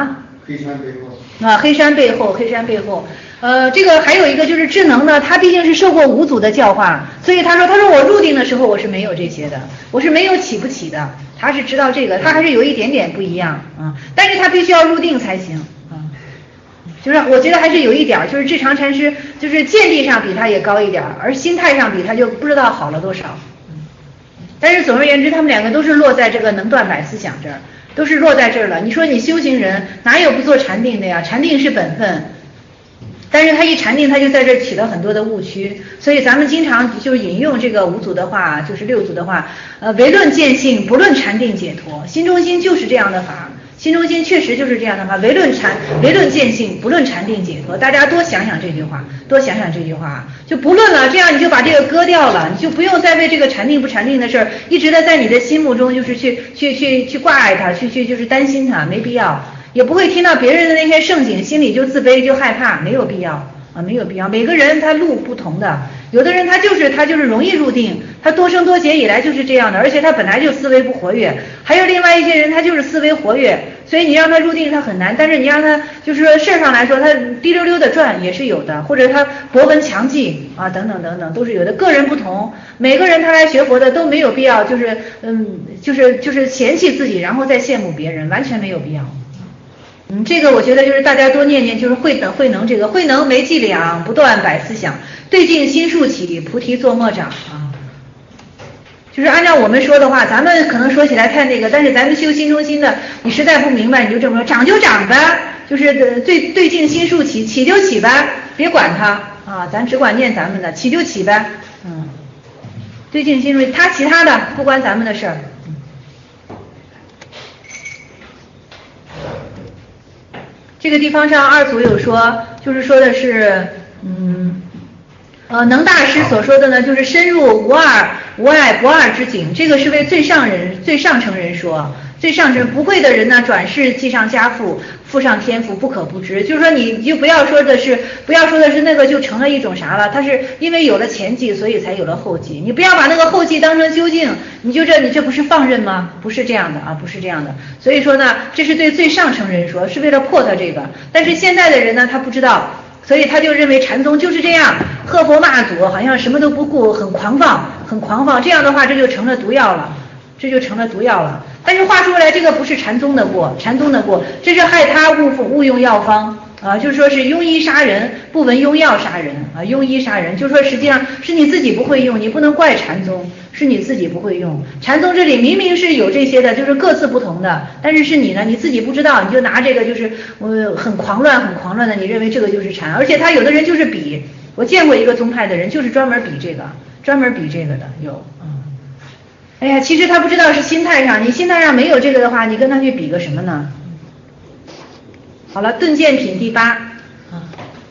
黑山背后啊，黑山背后，黑山背后，呃，这个还有一个就是智能呢，他毕竟是受过五祖的教化，所以他说，他说我入定的时候我是没有这些的，我是没有起不起的，他是知道这个，他还是有一点点不一样啊，但是他必须要入定才行啊，就是我觉得还是有一点，就是智常禅师就是见地上比他也高一点，而心态上比他就不知道好了多少，但是总而言之，他们两个都是落在这个能断百思想这儿。都是落在这儿了。你说你修行人哪有不做禅定的呀？禅定是本分，但是他一禅定，他就在这儿起了很多的误区。所以咱们经常就引用这个五祖的话，就是六祖的话，呃，唯论见性，不论禅定解脱。心中心就是这样的法，心中心确实就是这样的法，唯论禅，唯论见性，不论禅定解脱。大家多想想这句话，多想想这句话，就不论了，这样你就把这个割掉了，你就不用再为这个禅定不禅定的事儿，一直的在你的心目中就是去去去去挂碍它，去去就是担心它，没必要，也不会听到别人的那些盛景，心里就自卑就害怕，没有必要啊，没有必要。每个人他路不同的，有的人他就是他就是容易入定，他多生多劫以来就是这样的，而且他本来就思维不活跃。还有另外一些人他就是思维活跃，所以你让他入定他很难，但是你让他就是说事儿上来说他滴溜溜的转也是有的，或者他博闻强记啊等等等等都是有的。个人不同，每个人他来学佛的都没有必要就是嗯就是就是嫌弃自己然后再羡慕别人，完全没有必要。嗯，这个我觉得就是大家多念念，就是慧能慧能这个慧能没伎俩，不断百思想，对境心数起，菩提作莫长啊。就是按照我们说的话，咱们可能说起来太那个，但是咱们修心中心的，你实在不明白，你就这么说，长就长呗，就是对对境心数起，起就起呗，别管它啊，咱只管念咱们的，起就起呗，嗯，对境心数，他其他的不关咱们的事儿。这个地方上二祖有说，就是说的是，嗯，呃，能大师所说的呢，就是深入无二无碍不二之境，这个是为最上人、最上乘人说。最上乘不会的人呢，转世继上家父，父上天赋，不可不知。就是说，你就不要说的是，不要说的是那个就成了一种啥了，它是因为有了前记，所以才有了后记。你不要把那个后记当成究竟，你就这你这不是放任吗？不是这样的啊，不是这样的。所以说呢，这是对最上乘人说，是为了破他这个。但是现在的人呢，他不知道。所以他就认为禅宗就是这样，喝佛骂祖，好像什么都不顾，很狂放，很狂放。这样的话，这就成了毒药了，这就成了毒药了。但是话说回来，这个不是禅宗的过，禅宗的过，这是害他误误用药方啊，就是说是庸医杀人，不闻用药杀人啊，庸医杀人，就是说实际上是你自己不会用，你不能怪禅宗，是你自己不会用。禅宗这里明明是有这些的，就是各自不同的，但是是你呢，你自己不知道，你就拿这个就是呃很狂乱很狂乱的，你认为这个就是禅，而且他有的人就是比，我见过一个宗派的人就是专门比这个，专门比这个的有。哎呀，其实他不知道是心态上，你心态上没有这个的话，你跟他去比个什么呢？好了，顿渐品第八啊，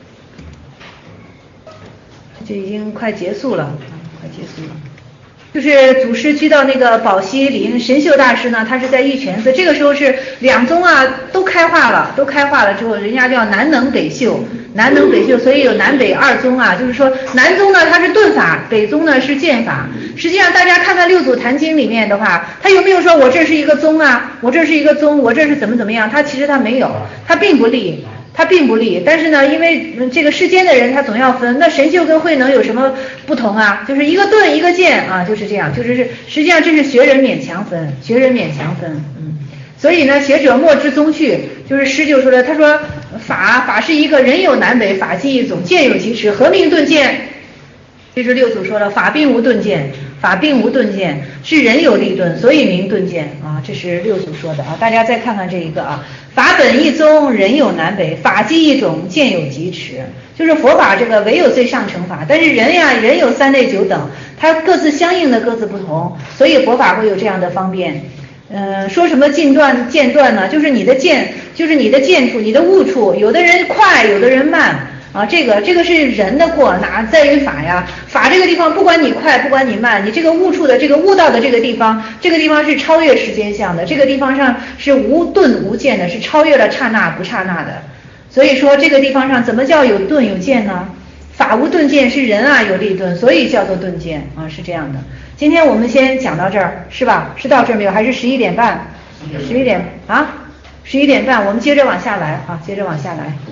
就已经快结束了，快结束了。就是祖师居到那个宝溪林，神秀大师呢，他是在玉泉寺，这个时候是两宗啊都开化了，都开化了之后，人家叫南能北秀，南能北秀，所以有南北二宗啊，就是说南宗呢它是顿法，北宗呢是渐法。实际上大家看看六祖坛经里面的话，他有没有说我这是一个宗啊，我这是一个宗，我这是怎么怎么样？他其实他没有，他并不立。他并不立，但是呢，因为这个世间的人他总要分，那神秀跟慧能有什么不同啊？就是一个顿一个渐啊，就是这样，就是是实际上这是学人勉强分，学人勉强分，嗯，所以呢，学者莫知宗趣，就是师就说了，他说法法是一个人有南北，法即一种，渐有其持，何名顿渐？这是六祖说了，法并无顿渐，法并无顿渐，是人有立顿，所以名顿渐啊，这是六祖说的啊。大家再看看这一个啊，法本一宗，人有南北，法即一种，渐有即持，就是佛法这个唯有最上乘法，但是人呀，人有三类九等，它各自相应的各自不同，所以佛法会有这样的方便。呃，说什么进断渐断呢？就是你的渐，就是你的渐处，你的悟处，有的人快，有的人慢。啊，这个这个是人的过，哪在于法呀？法这个地方，不管你快，不管你慢，你这个悟处的这个悟道的这个地方，这个地方是超越时间相的，这个地方上是无顿无渐的，是超越了刹那不刹那的。所以说这个地方上怎么叫有顿有渐呢？法无顿渐，是人啊有立顿，所以叫做顿渐啊，是这样的。今天我们先讲到这儿，是吧？是到这儿没有？还是十一点半？十一点啊？ 十一点半，我们接着往下来啊，接着往下来。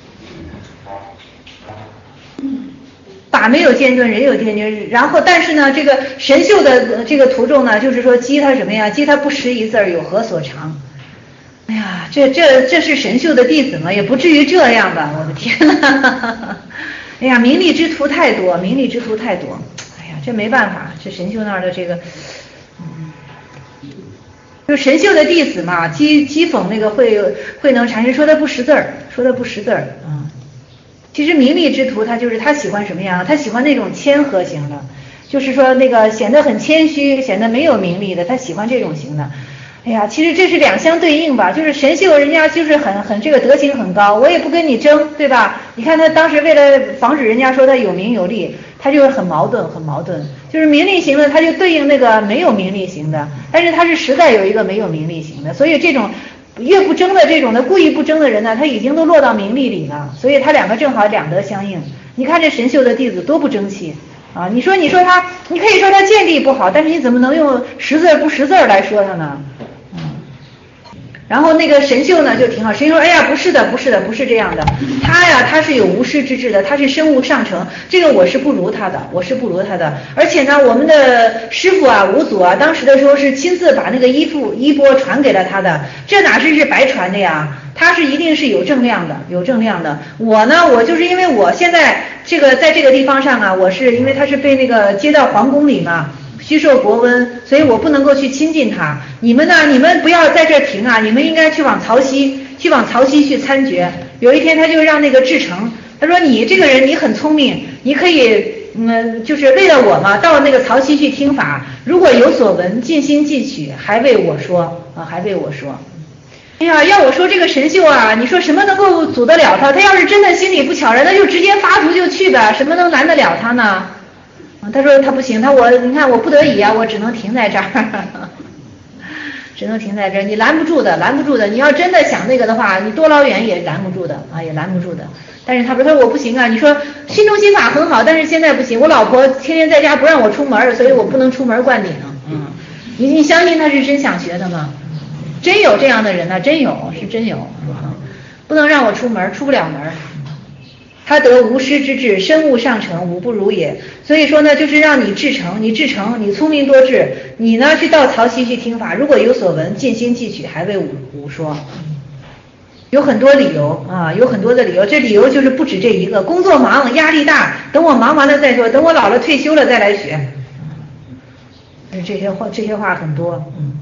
法没有间断，人有间断，然后但是呢，这个神秀的这个途中呢，就是说积他什么呀？积他不识一字儿，有何所长？哎呀，这这这是神秀的弟子吗？也不至于这样吧？我的天哪！哎呀，名利之徒太多，名利之徒太多。哎呀，这没办法，这神秀那儿的这个，嗯，就神秀的弟子嘛，讥讥讽那个慧慧能禅师说他不识字儿，说他不识字儿啊。嗯，其实名利之徒他就是他喜欢什么呀？他喜欢那种谦和型的，就是说那个显得很谦虚，显得没有名利的，他喜欢这种型的。哎呀，其实这是两相对应吧，就是神秀人家就是很很这个德行很高，我也不跟你争，对吧？你看他当时为了防止人家说他有名有利，他就是很矛盾，很矛盾。就是名利型的，他就对应那个没有名利型的，但是他是实在有一个没有名利型的，所以这种越不争的这种的故意不争的人呢，他已经都落到名利里了，所以他两个正好两德相应。你看这神秀的弟子多不争气啊！你说你说他，你可以说他见地不好，但是你怎么能用识字不识字来说他呢？然后那个神秀呢就挺好，神秀说哎呀不是的不是的不是这样的，他呀他是有无师之志的，他是身悟上乘，这个我是不如他的，我是不如他的，而且呢我们的师父啊五祖啊当时的时候是亲自把那个衣服衣钵传给了他的，这哪是是白传的呀，他是一定是有正量的，有正量的。我呢我就是因为我现在这个在这个地方上啊，我是因为他是被那个接到皇宫里嘛，虚受国温，所以我不能够去亲近他。你们呢？你们不要在这儿停啊！你们应该去往曹溪，去往曹溪去参决。有一天，他就让那个志诚，他说：“你这个人，你很聪明，你可以，嗯，就是为了我嘛，到那个曹溪去听法。如果有所闻，尽心记取，还为我说啊，还为我说。”哎呀，要我说这个神秀啊，你说什么能够阻得了他？他要是真的心里不巧然，那就直接发图就去吧，什么能拦得了他呢？他说他不行，他我你看我不得已啊，我只能停在这儿，只能停在这儿，你拦不住的，拦不住的。你要真的想那个的话，你多老远也拦不住的啊，也拦不住的。但是他说他说我不行啊，你说心中心法很好，但是现在不行，我老婆天天在家不让我出门，所以我不能出门灌顶。嗯，你你相信他是真想学的吗？真有这样的人呢、啊，真有，是真有，不能让我出门，出不了门。他得无师之志，身悟上乘，吾不如也。所以说呢，就是让你至诚，你至诚，你聪明多智，你呢去到曹溪去听法，如果有所闻，尽心记取，还为吾吾说。有很多理由啊，有很多的理由，这理由就是不止这一个。工作忙，压力大，等我忙完了再说，等我老了退休了再来学。这些话，这些话很多，嗯。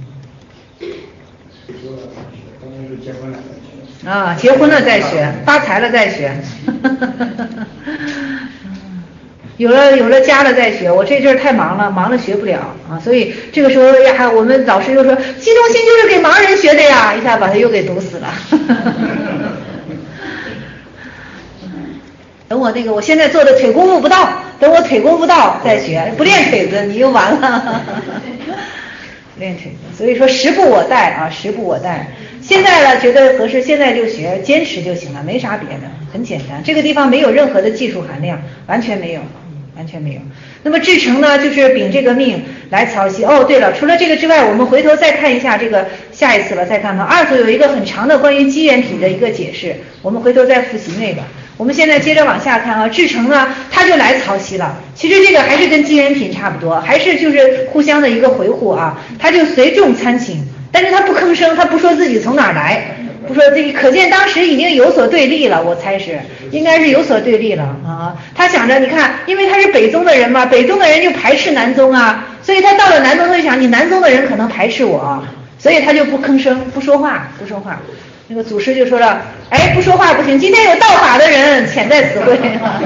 结婚了啊，结婚了再学，发财了再学，有了有了家了再学。我这阵儿太忙了，忙了学不了啊，所以这个时候呀，我们老师又说，心中心就是给盲人学的呀，一下把他又给堵死了。等我那个，我现在做的腿功夫不到，等我腿功夫到再学，不练腿子你就完了。练腿子，所以说时不我待啊，时不我待。现在呢，觉得合适，现在就学，坚持就行了，没啥别的，很简单。这个地方没有任何的技术含量，完全没有，完全没有。那么志诚呢，就是秉这个命来曹溪。哦，对了，除了这个之外，我们回头再看一下这个下一次了，再看看二组有一个很长的关于机缘体的一个解释，我们回头再复习那个。我们现在接着往下看啊，志诚呢，他就来曹溪了。其实这个还是跟机缘品差不多，还是就是互相的一个回护啊。他就随众参请，但是他不吭声，他不说自己从哪儿来，不说这个，可见当时已经有所对立了，我猜是应该是有所对立了啊。他想着，你看，因为他是北宗的人嘛，北宗的人就排斥南宗啊，所以他到了南宗，他就想，你南宗的人可能排斥我，所以他就不吭声，不说话，不说话。那个祖师就说了，哎，不说话不行，今天有道法的人潜在此会。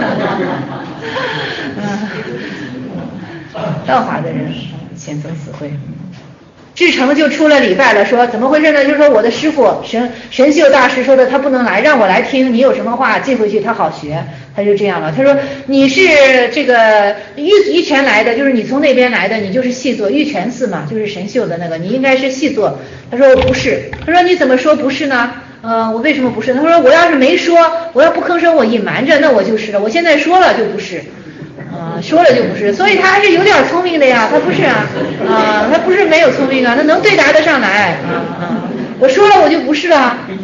嗯，道法的人潜增此会。志诚就出了礼拜了，说怎么回事呢？就是说我的师父神神秀大师说的，他不能来，让我来听，你有什么话寄回去，他好学。他就这样了。他说你是这个玉玉泉来的，就是你从那边来的，你就是细作玉泉寺嘛，就是神秀的那个，你应该是细作。他说不是。他说你怎么说不是呢？呃，我为什么不是？他说我要是没说，我要不吭声，我隐瞒着，那我就是了。我现在说了就不是。啊、呃，说了就不是，所以他还是有点聪明的呀，他不是啊，啊、呃，他不是没有聪明啊，他能对答得上来啊啊，我说了我就不是了，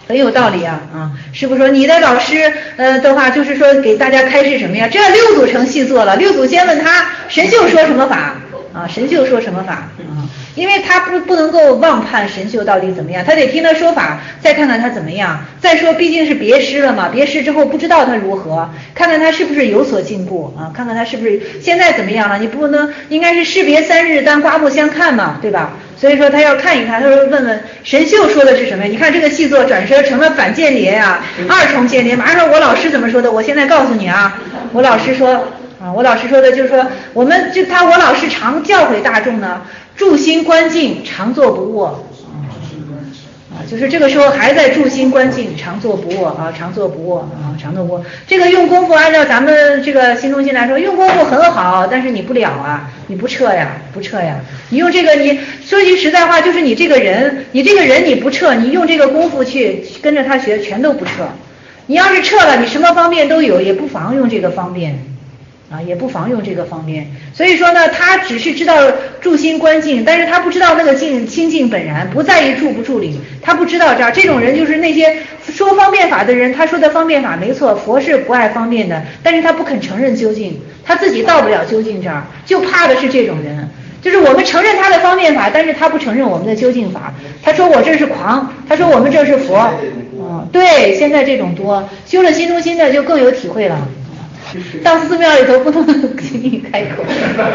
很有道理啊啊！师父说你的老师呃的话就是说给大家开示什么呀？这六祖成细作了，六祖先问他神秀说什么法啊？神秀说什么法啊？因为他不不能够妄判神秀到底怎么样，他得听他说法，再看看他怎么样。再说毕竟是别师了嘛，别师之后不知道他如何，看看他是不是有所进步啊？看看他是不是现在怎么样了？你不能应该是士别三日，当刮目相看嘛，对吧？所以说他要看一看，他说问问神秀说的是什么呀？你看这个细作转身成了反间谍啊，二重间谍。马上说我老师怎么说的？我现在告诉你啊，我老师说啊，我老师说的就是说，我们就他我老师常教诲大众呢，住心观静，常坐不卧。啊，就是这个时候还在住心观静，常坐不卧啊，常坐不卧啊，常坐不卧。这个用功夫按照咱们这个新中心来说，用功夫很好，但是你不了啊，你不撤呀，不撤呀。你用这个，你说句实在话，就是你这个人，你这个人你不撤，你用这个功夫去跟着他学，全都不撤。你要是撤了，你什么方便都有，也不妨用这个方便。啊，也不妨用这个方便。所以说呢，他只是知道住心观静，但是他不知道那个静清净本然，不在于住不住里，他不知道这儿。这种人就是那些说方便法的人，他说的方便法没错，佛是不爱方便的，但是他不肯承认究竟，他自己到不了究竟这儿，就怕的是这种人。就是我们承认他的方便法，但是他不承认我们的究竟法。他说我这是狂，他说我们这是佛。嗯，对，现在这种多，修了新中心的就更有体会了。到寺庙里头不能轻易开口。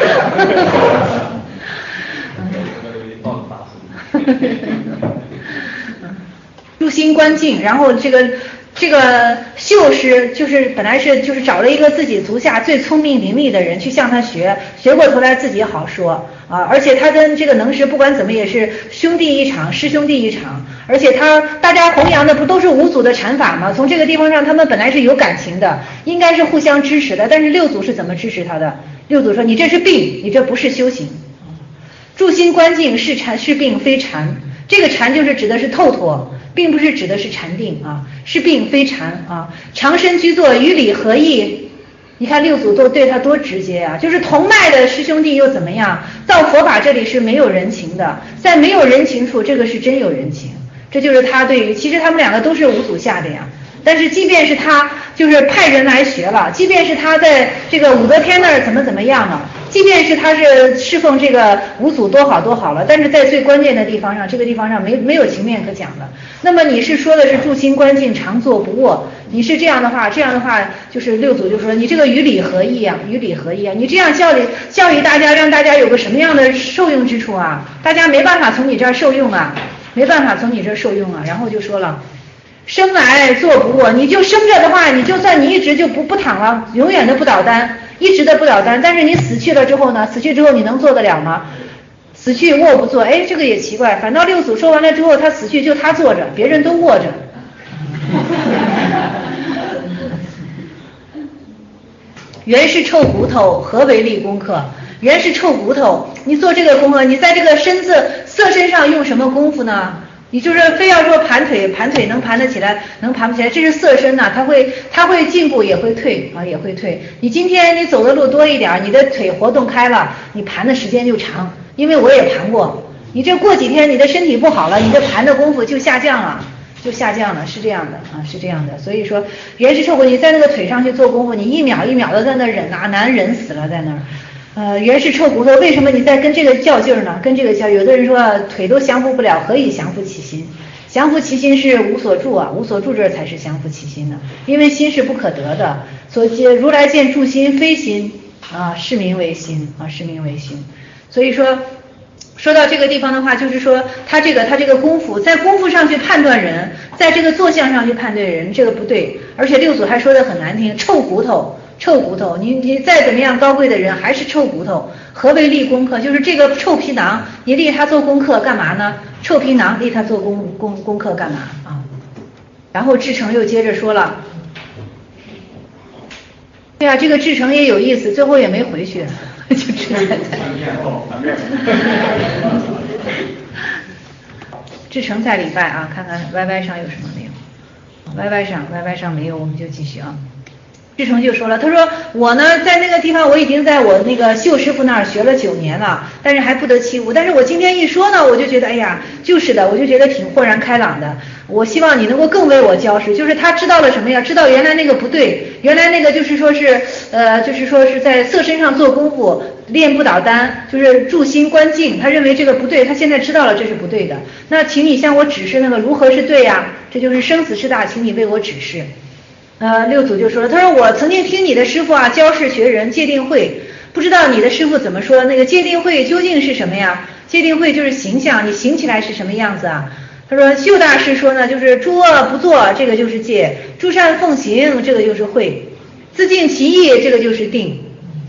入心观静，然后这个这个秀师就是本来是就是找了一个自己族下最聪明伶俐的人去向他学，学过头来自己好说啊，而且他跟这个能师不管怎么也是兄弟一场，师兄弟一场，而且他大家弘扬的不都是五祖的禅法吗？从这个地方上他们本来是有感情的，应该是互相支持的，但是六祖是怎么支持他的？六祖说你这是病，你这不是修行。住心观静是禅是病非禅，这个禅就是指的是透脱，并不是指的是禅定啊，是病非禅啊。长身居坐，与理合意。你看六祖都对他多直接啊，就是同脉的师兄弟又怎么样？到佛法这里是没有人情的，在没有人情处，这个是真有人情。这就是他对于，其实他们两个都是五祖下的呀。但是即便是他就是派人来学了，即便是他在这个武则天那儿怎么怎么样了，即便是他是侍奉这个五祖多好多好了，但是在最关键的地方上，这个地方上没没有情面可讲的。那么你是说的是住心观静，常坐不卧，你是这样的话，这样的话就是六祖就说你这个与理合意啊，与理合意啊，你这样教育教育大家，让大家有个什么样的受用之处啊？大家没办法从你这儿受用啊，没办法从你这儿受用啊。然后就说了。生来坐不卧，你就生着的话，你就算你一直就不不躺了，永远的不倒单，一直的不倒单。但是你死去了之后呢？死去之后你能坐得了吗？死去卧不坐，哎，这个也奇怪。反倒六祖说完了之后，他死去就他坐着，别人都卧着。原是臭骨头，何为立功课？原是臭骨头，你做这个功课，你在这个身子色身上用什么功夫呢？你就是非要说盘腿，盘腿能盘得起来，能盘不起来，这是色身呐、啊，它会它会进步也会退啊，也会退。你今天你走的路多一点，你的腿活动开了，你盘的时间就长。因为我也盘过，你这过几天你的身体不好了，你这盘的功夫就下降了，就下降了，是这样的啊，是这样的。所以说，原是臭骨，你在那个腿上去做功夫，你一秒一秒的在那忍啊，难忍死了在那儿。呃，原是臭骨头，为什么你在跟这个较劲儿呢？跟这个较，有的人说腿都降服不了，何以降服其心？降服其心是无所住啊，无所住这才是降服其心的，因为心是不可得的。所以如来见住心非心啊，是名为心啊，是名为心。所以说，说到这个地方的话，就是说他这个他这个功夫，在功夫上去判断人，在这个坐相上去判断人，这个不对。而且六祖还说得很难听，臭骨头。臭骨头，你你再怎么样高贵的人还是臭骨头。何为立功课？就是这个臭皮囊，你立他做功课干嘛呢？臭皮囊立他做功功功课干嘛啊？然后志诚又接着说了，对啊，这个志诚也有意思，最后也没回去，就知道在。志诚在礼拜啊，看看 Y Y 上有什么没有 ？Y Y 上 Y Y 上没有，我们就继续啊。 志成就说了，他说我呢在那个地方我已经在我那个秀师傅那儿学了九年了，但是还不得其悟。但是我今天一说呢，我就觉得哎呀，就是的，我就觉得挺豁然开朗的。我希望你能够更为我教示，就是他知道了什么呀？知道原来那个不对，原来那个就是说是呃，就是说是在色身上做功夫，练不倒丹，就是住心观静，他认为这个不对，他现在知道了这是不对的。那请你向我指示那个如何是对呀？这就是生死事大，请你为我指示。呃，六祖就说了，他说我曾经听你的师傅啊教示学人戒定慧，不知道你的师傅怎么说，那个戒定慧究竟是什么呀？戒定慧就是形象，你行起来是什么样子啊？他说秀大师说呢，就是诸恶不作，这个就是戒；诸善奉行，这个就是慧；自净其意，这个就是定。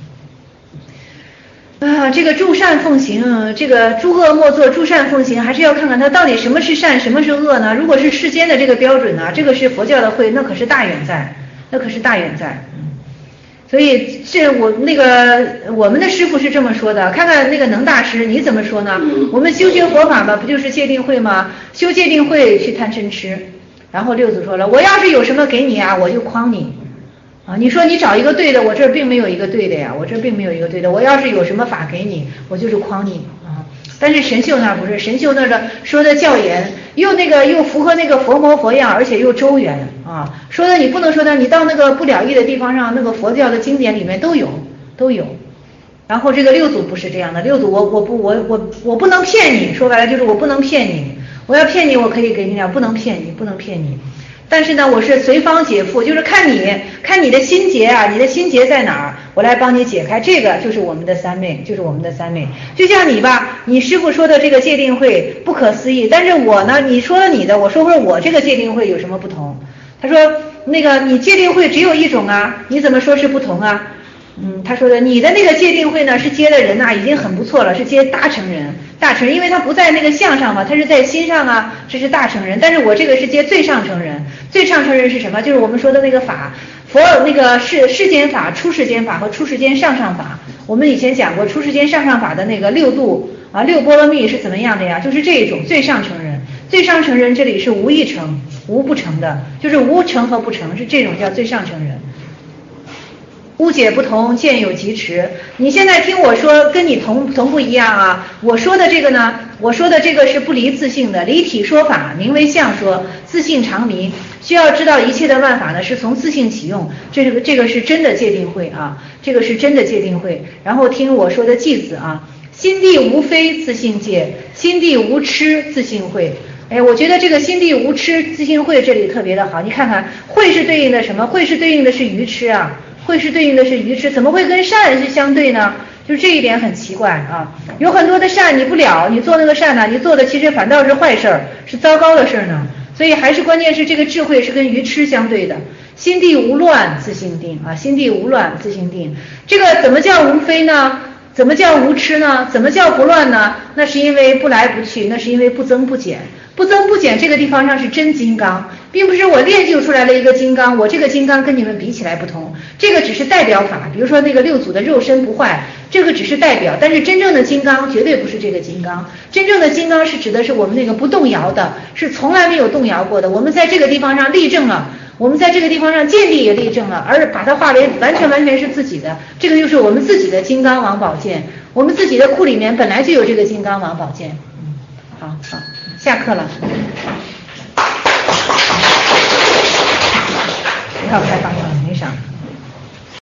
啊，这个诸善奉行，这个诸恶莫作，诸善奉行，还是要看看它到底什么是善，什么是恶呢？如果是世间的这个标准呢，这个是佛教的慧，那可是大远在，那可是大远在。所以这我那个我们的师父是这么说的，看看那个能大师你怎么说呢？我们修学佛法吧，不就是戒定慧吗？修戒定慧去贪嗔痴。然后六祖说了，我要是有什么给你啊，我就诓你。啊，你说你找一个对的，我这儿并没有一个对的呀，我这儿并没有一个对的。我要是有什么法给你，我就是诓你啊。但是神秀那不是，神秀那的说的较严，又那个又符合那个佛模佛样，而且又周圆啊。说的你不能说的，你到那个不了义的地方上，那个佛教的经典里面都有都有。然后这个六祖不是这样的，六祖我我不我我我不能骗你，说白了就是我不能骗你，我要骗你我可以给你点，不能骗你，不能骗你。但是呢，我是随方解缚，就是看你看你的心结啊，你的心结在哪儿，我来帮你解开。这个就是我们的三昧，就是我们的三昧。就像你吧，你师父说的这个戒定慧不可思议，但是我呢，你说了你的，我说说我这个戒定慧有什么不同？他说那个你戒定慧只有一种啊，你怎么说是不同啊？嗯，他说的你的那个戒定慧呢，是接的人呐、啊，已经很不错了，是接大成人，大成人，因为他不在那个相上嘛，他是在心上啊，这是大成人。但是我这个是接最上乘人，最上乘人是什么？就是我们说的那个法，佛那个世世间法、出世间法和出世间上上法。我们以前讲过出世间上上法的那个六度啊，六波罗蜜是怎么样的呀？就是这一种最上乘人，最上乘人这里是无一成，无不成的，就是无成和不成，是这种叫最上乘人。误解不同，见有即迟。你现在听我说，跟你同同不一样啊。我说的这个呢，我说的这个是不离自性的，离体说法，名为相说，自性常迷。需要知道一切的万法呢，是从自性起用。这个这个是真的戒定慧啊，这个是真的戒定慧。然后听我说的偈子啊，心地无非自性戒，心地无痴自性慧。哎，我觉得这个心地无痴自性慧这里特别的好。你看看，慧是对应的什么？慧是对应的是愚痴啊。慧是对应的是愚痴，怎么会跟善是相对呢？就是这一点很奇怪啊。有很多的善你不了，你做那个善呢，你做的其实反倒是坏事儿，是糟糕的事儿呢。所以还是关键是这个智慧是跟愚痴相对的。心地无乱自性定啊，心地无乱自性定。这个怎么叫无非呢？怎么叫无痴呢？怎么叫不乱呢？那是因为不来不去，那是因为不增不减。不增不减这个地方上是真金刚，并不是我练就出来了一个金刚，我这个金刚跟你们比起来不同，这个只是代表法。比如说那个六祖的肉身不坏，这个只是代表，但是真正的金刚绝对不是这个金刚。真正的金刚是指的是我们那个不动摇的，是从来没有动摇过的。我们在这个地方上立正了，我们在这个地方上见地也立正了，而把它化为完全完全是自己的，这个就是我们自己的金刚王宝剑。我们自己的库里面本来就有这个金刚王宝剑。嗯，好好，下课了。不要开放。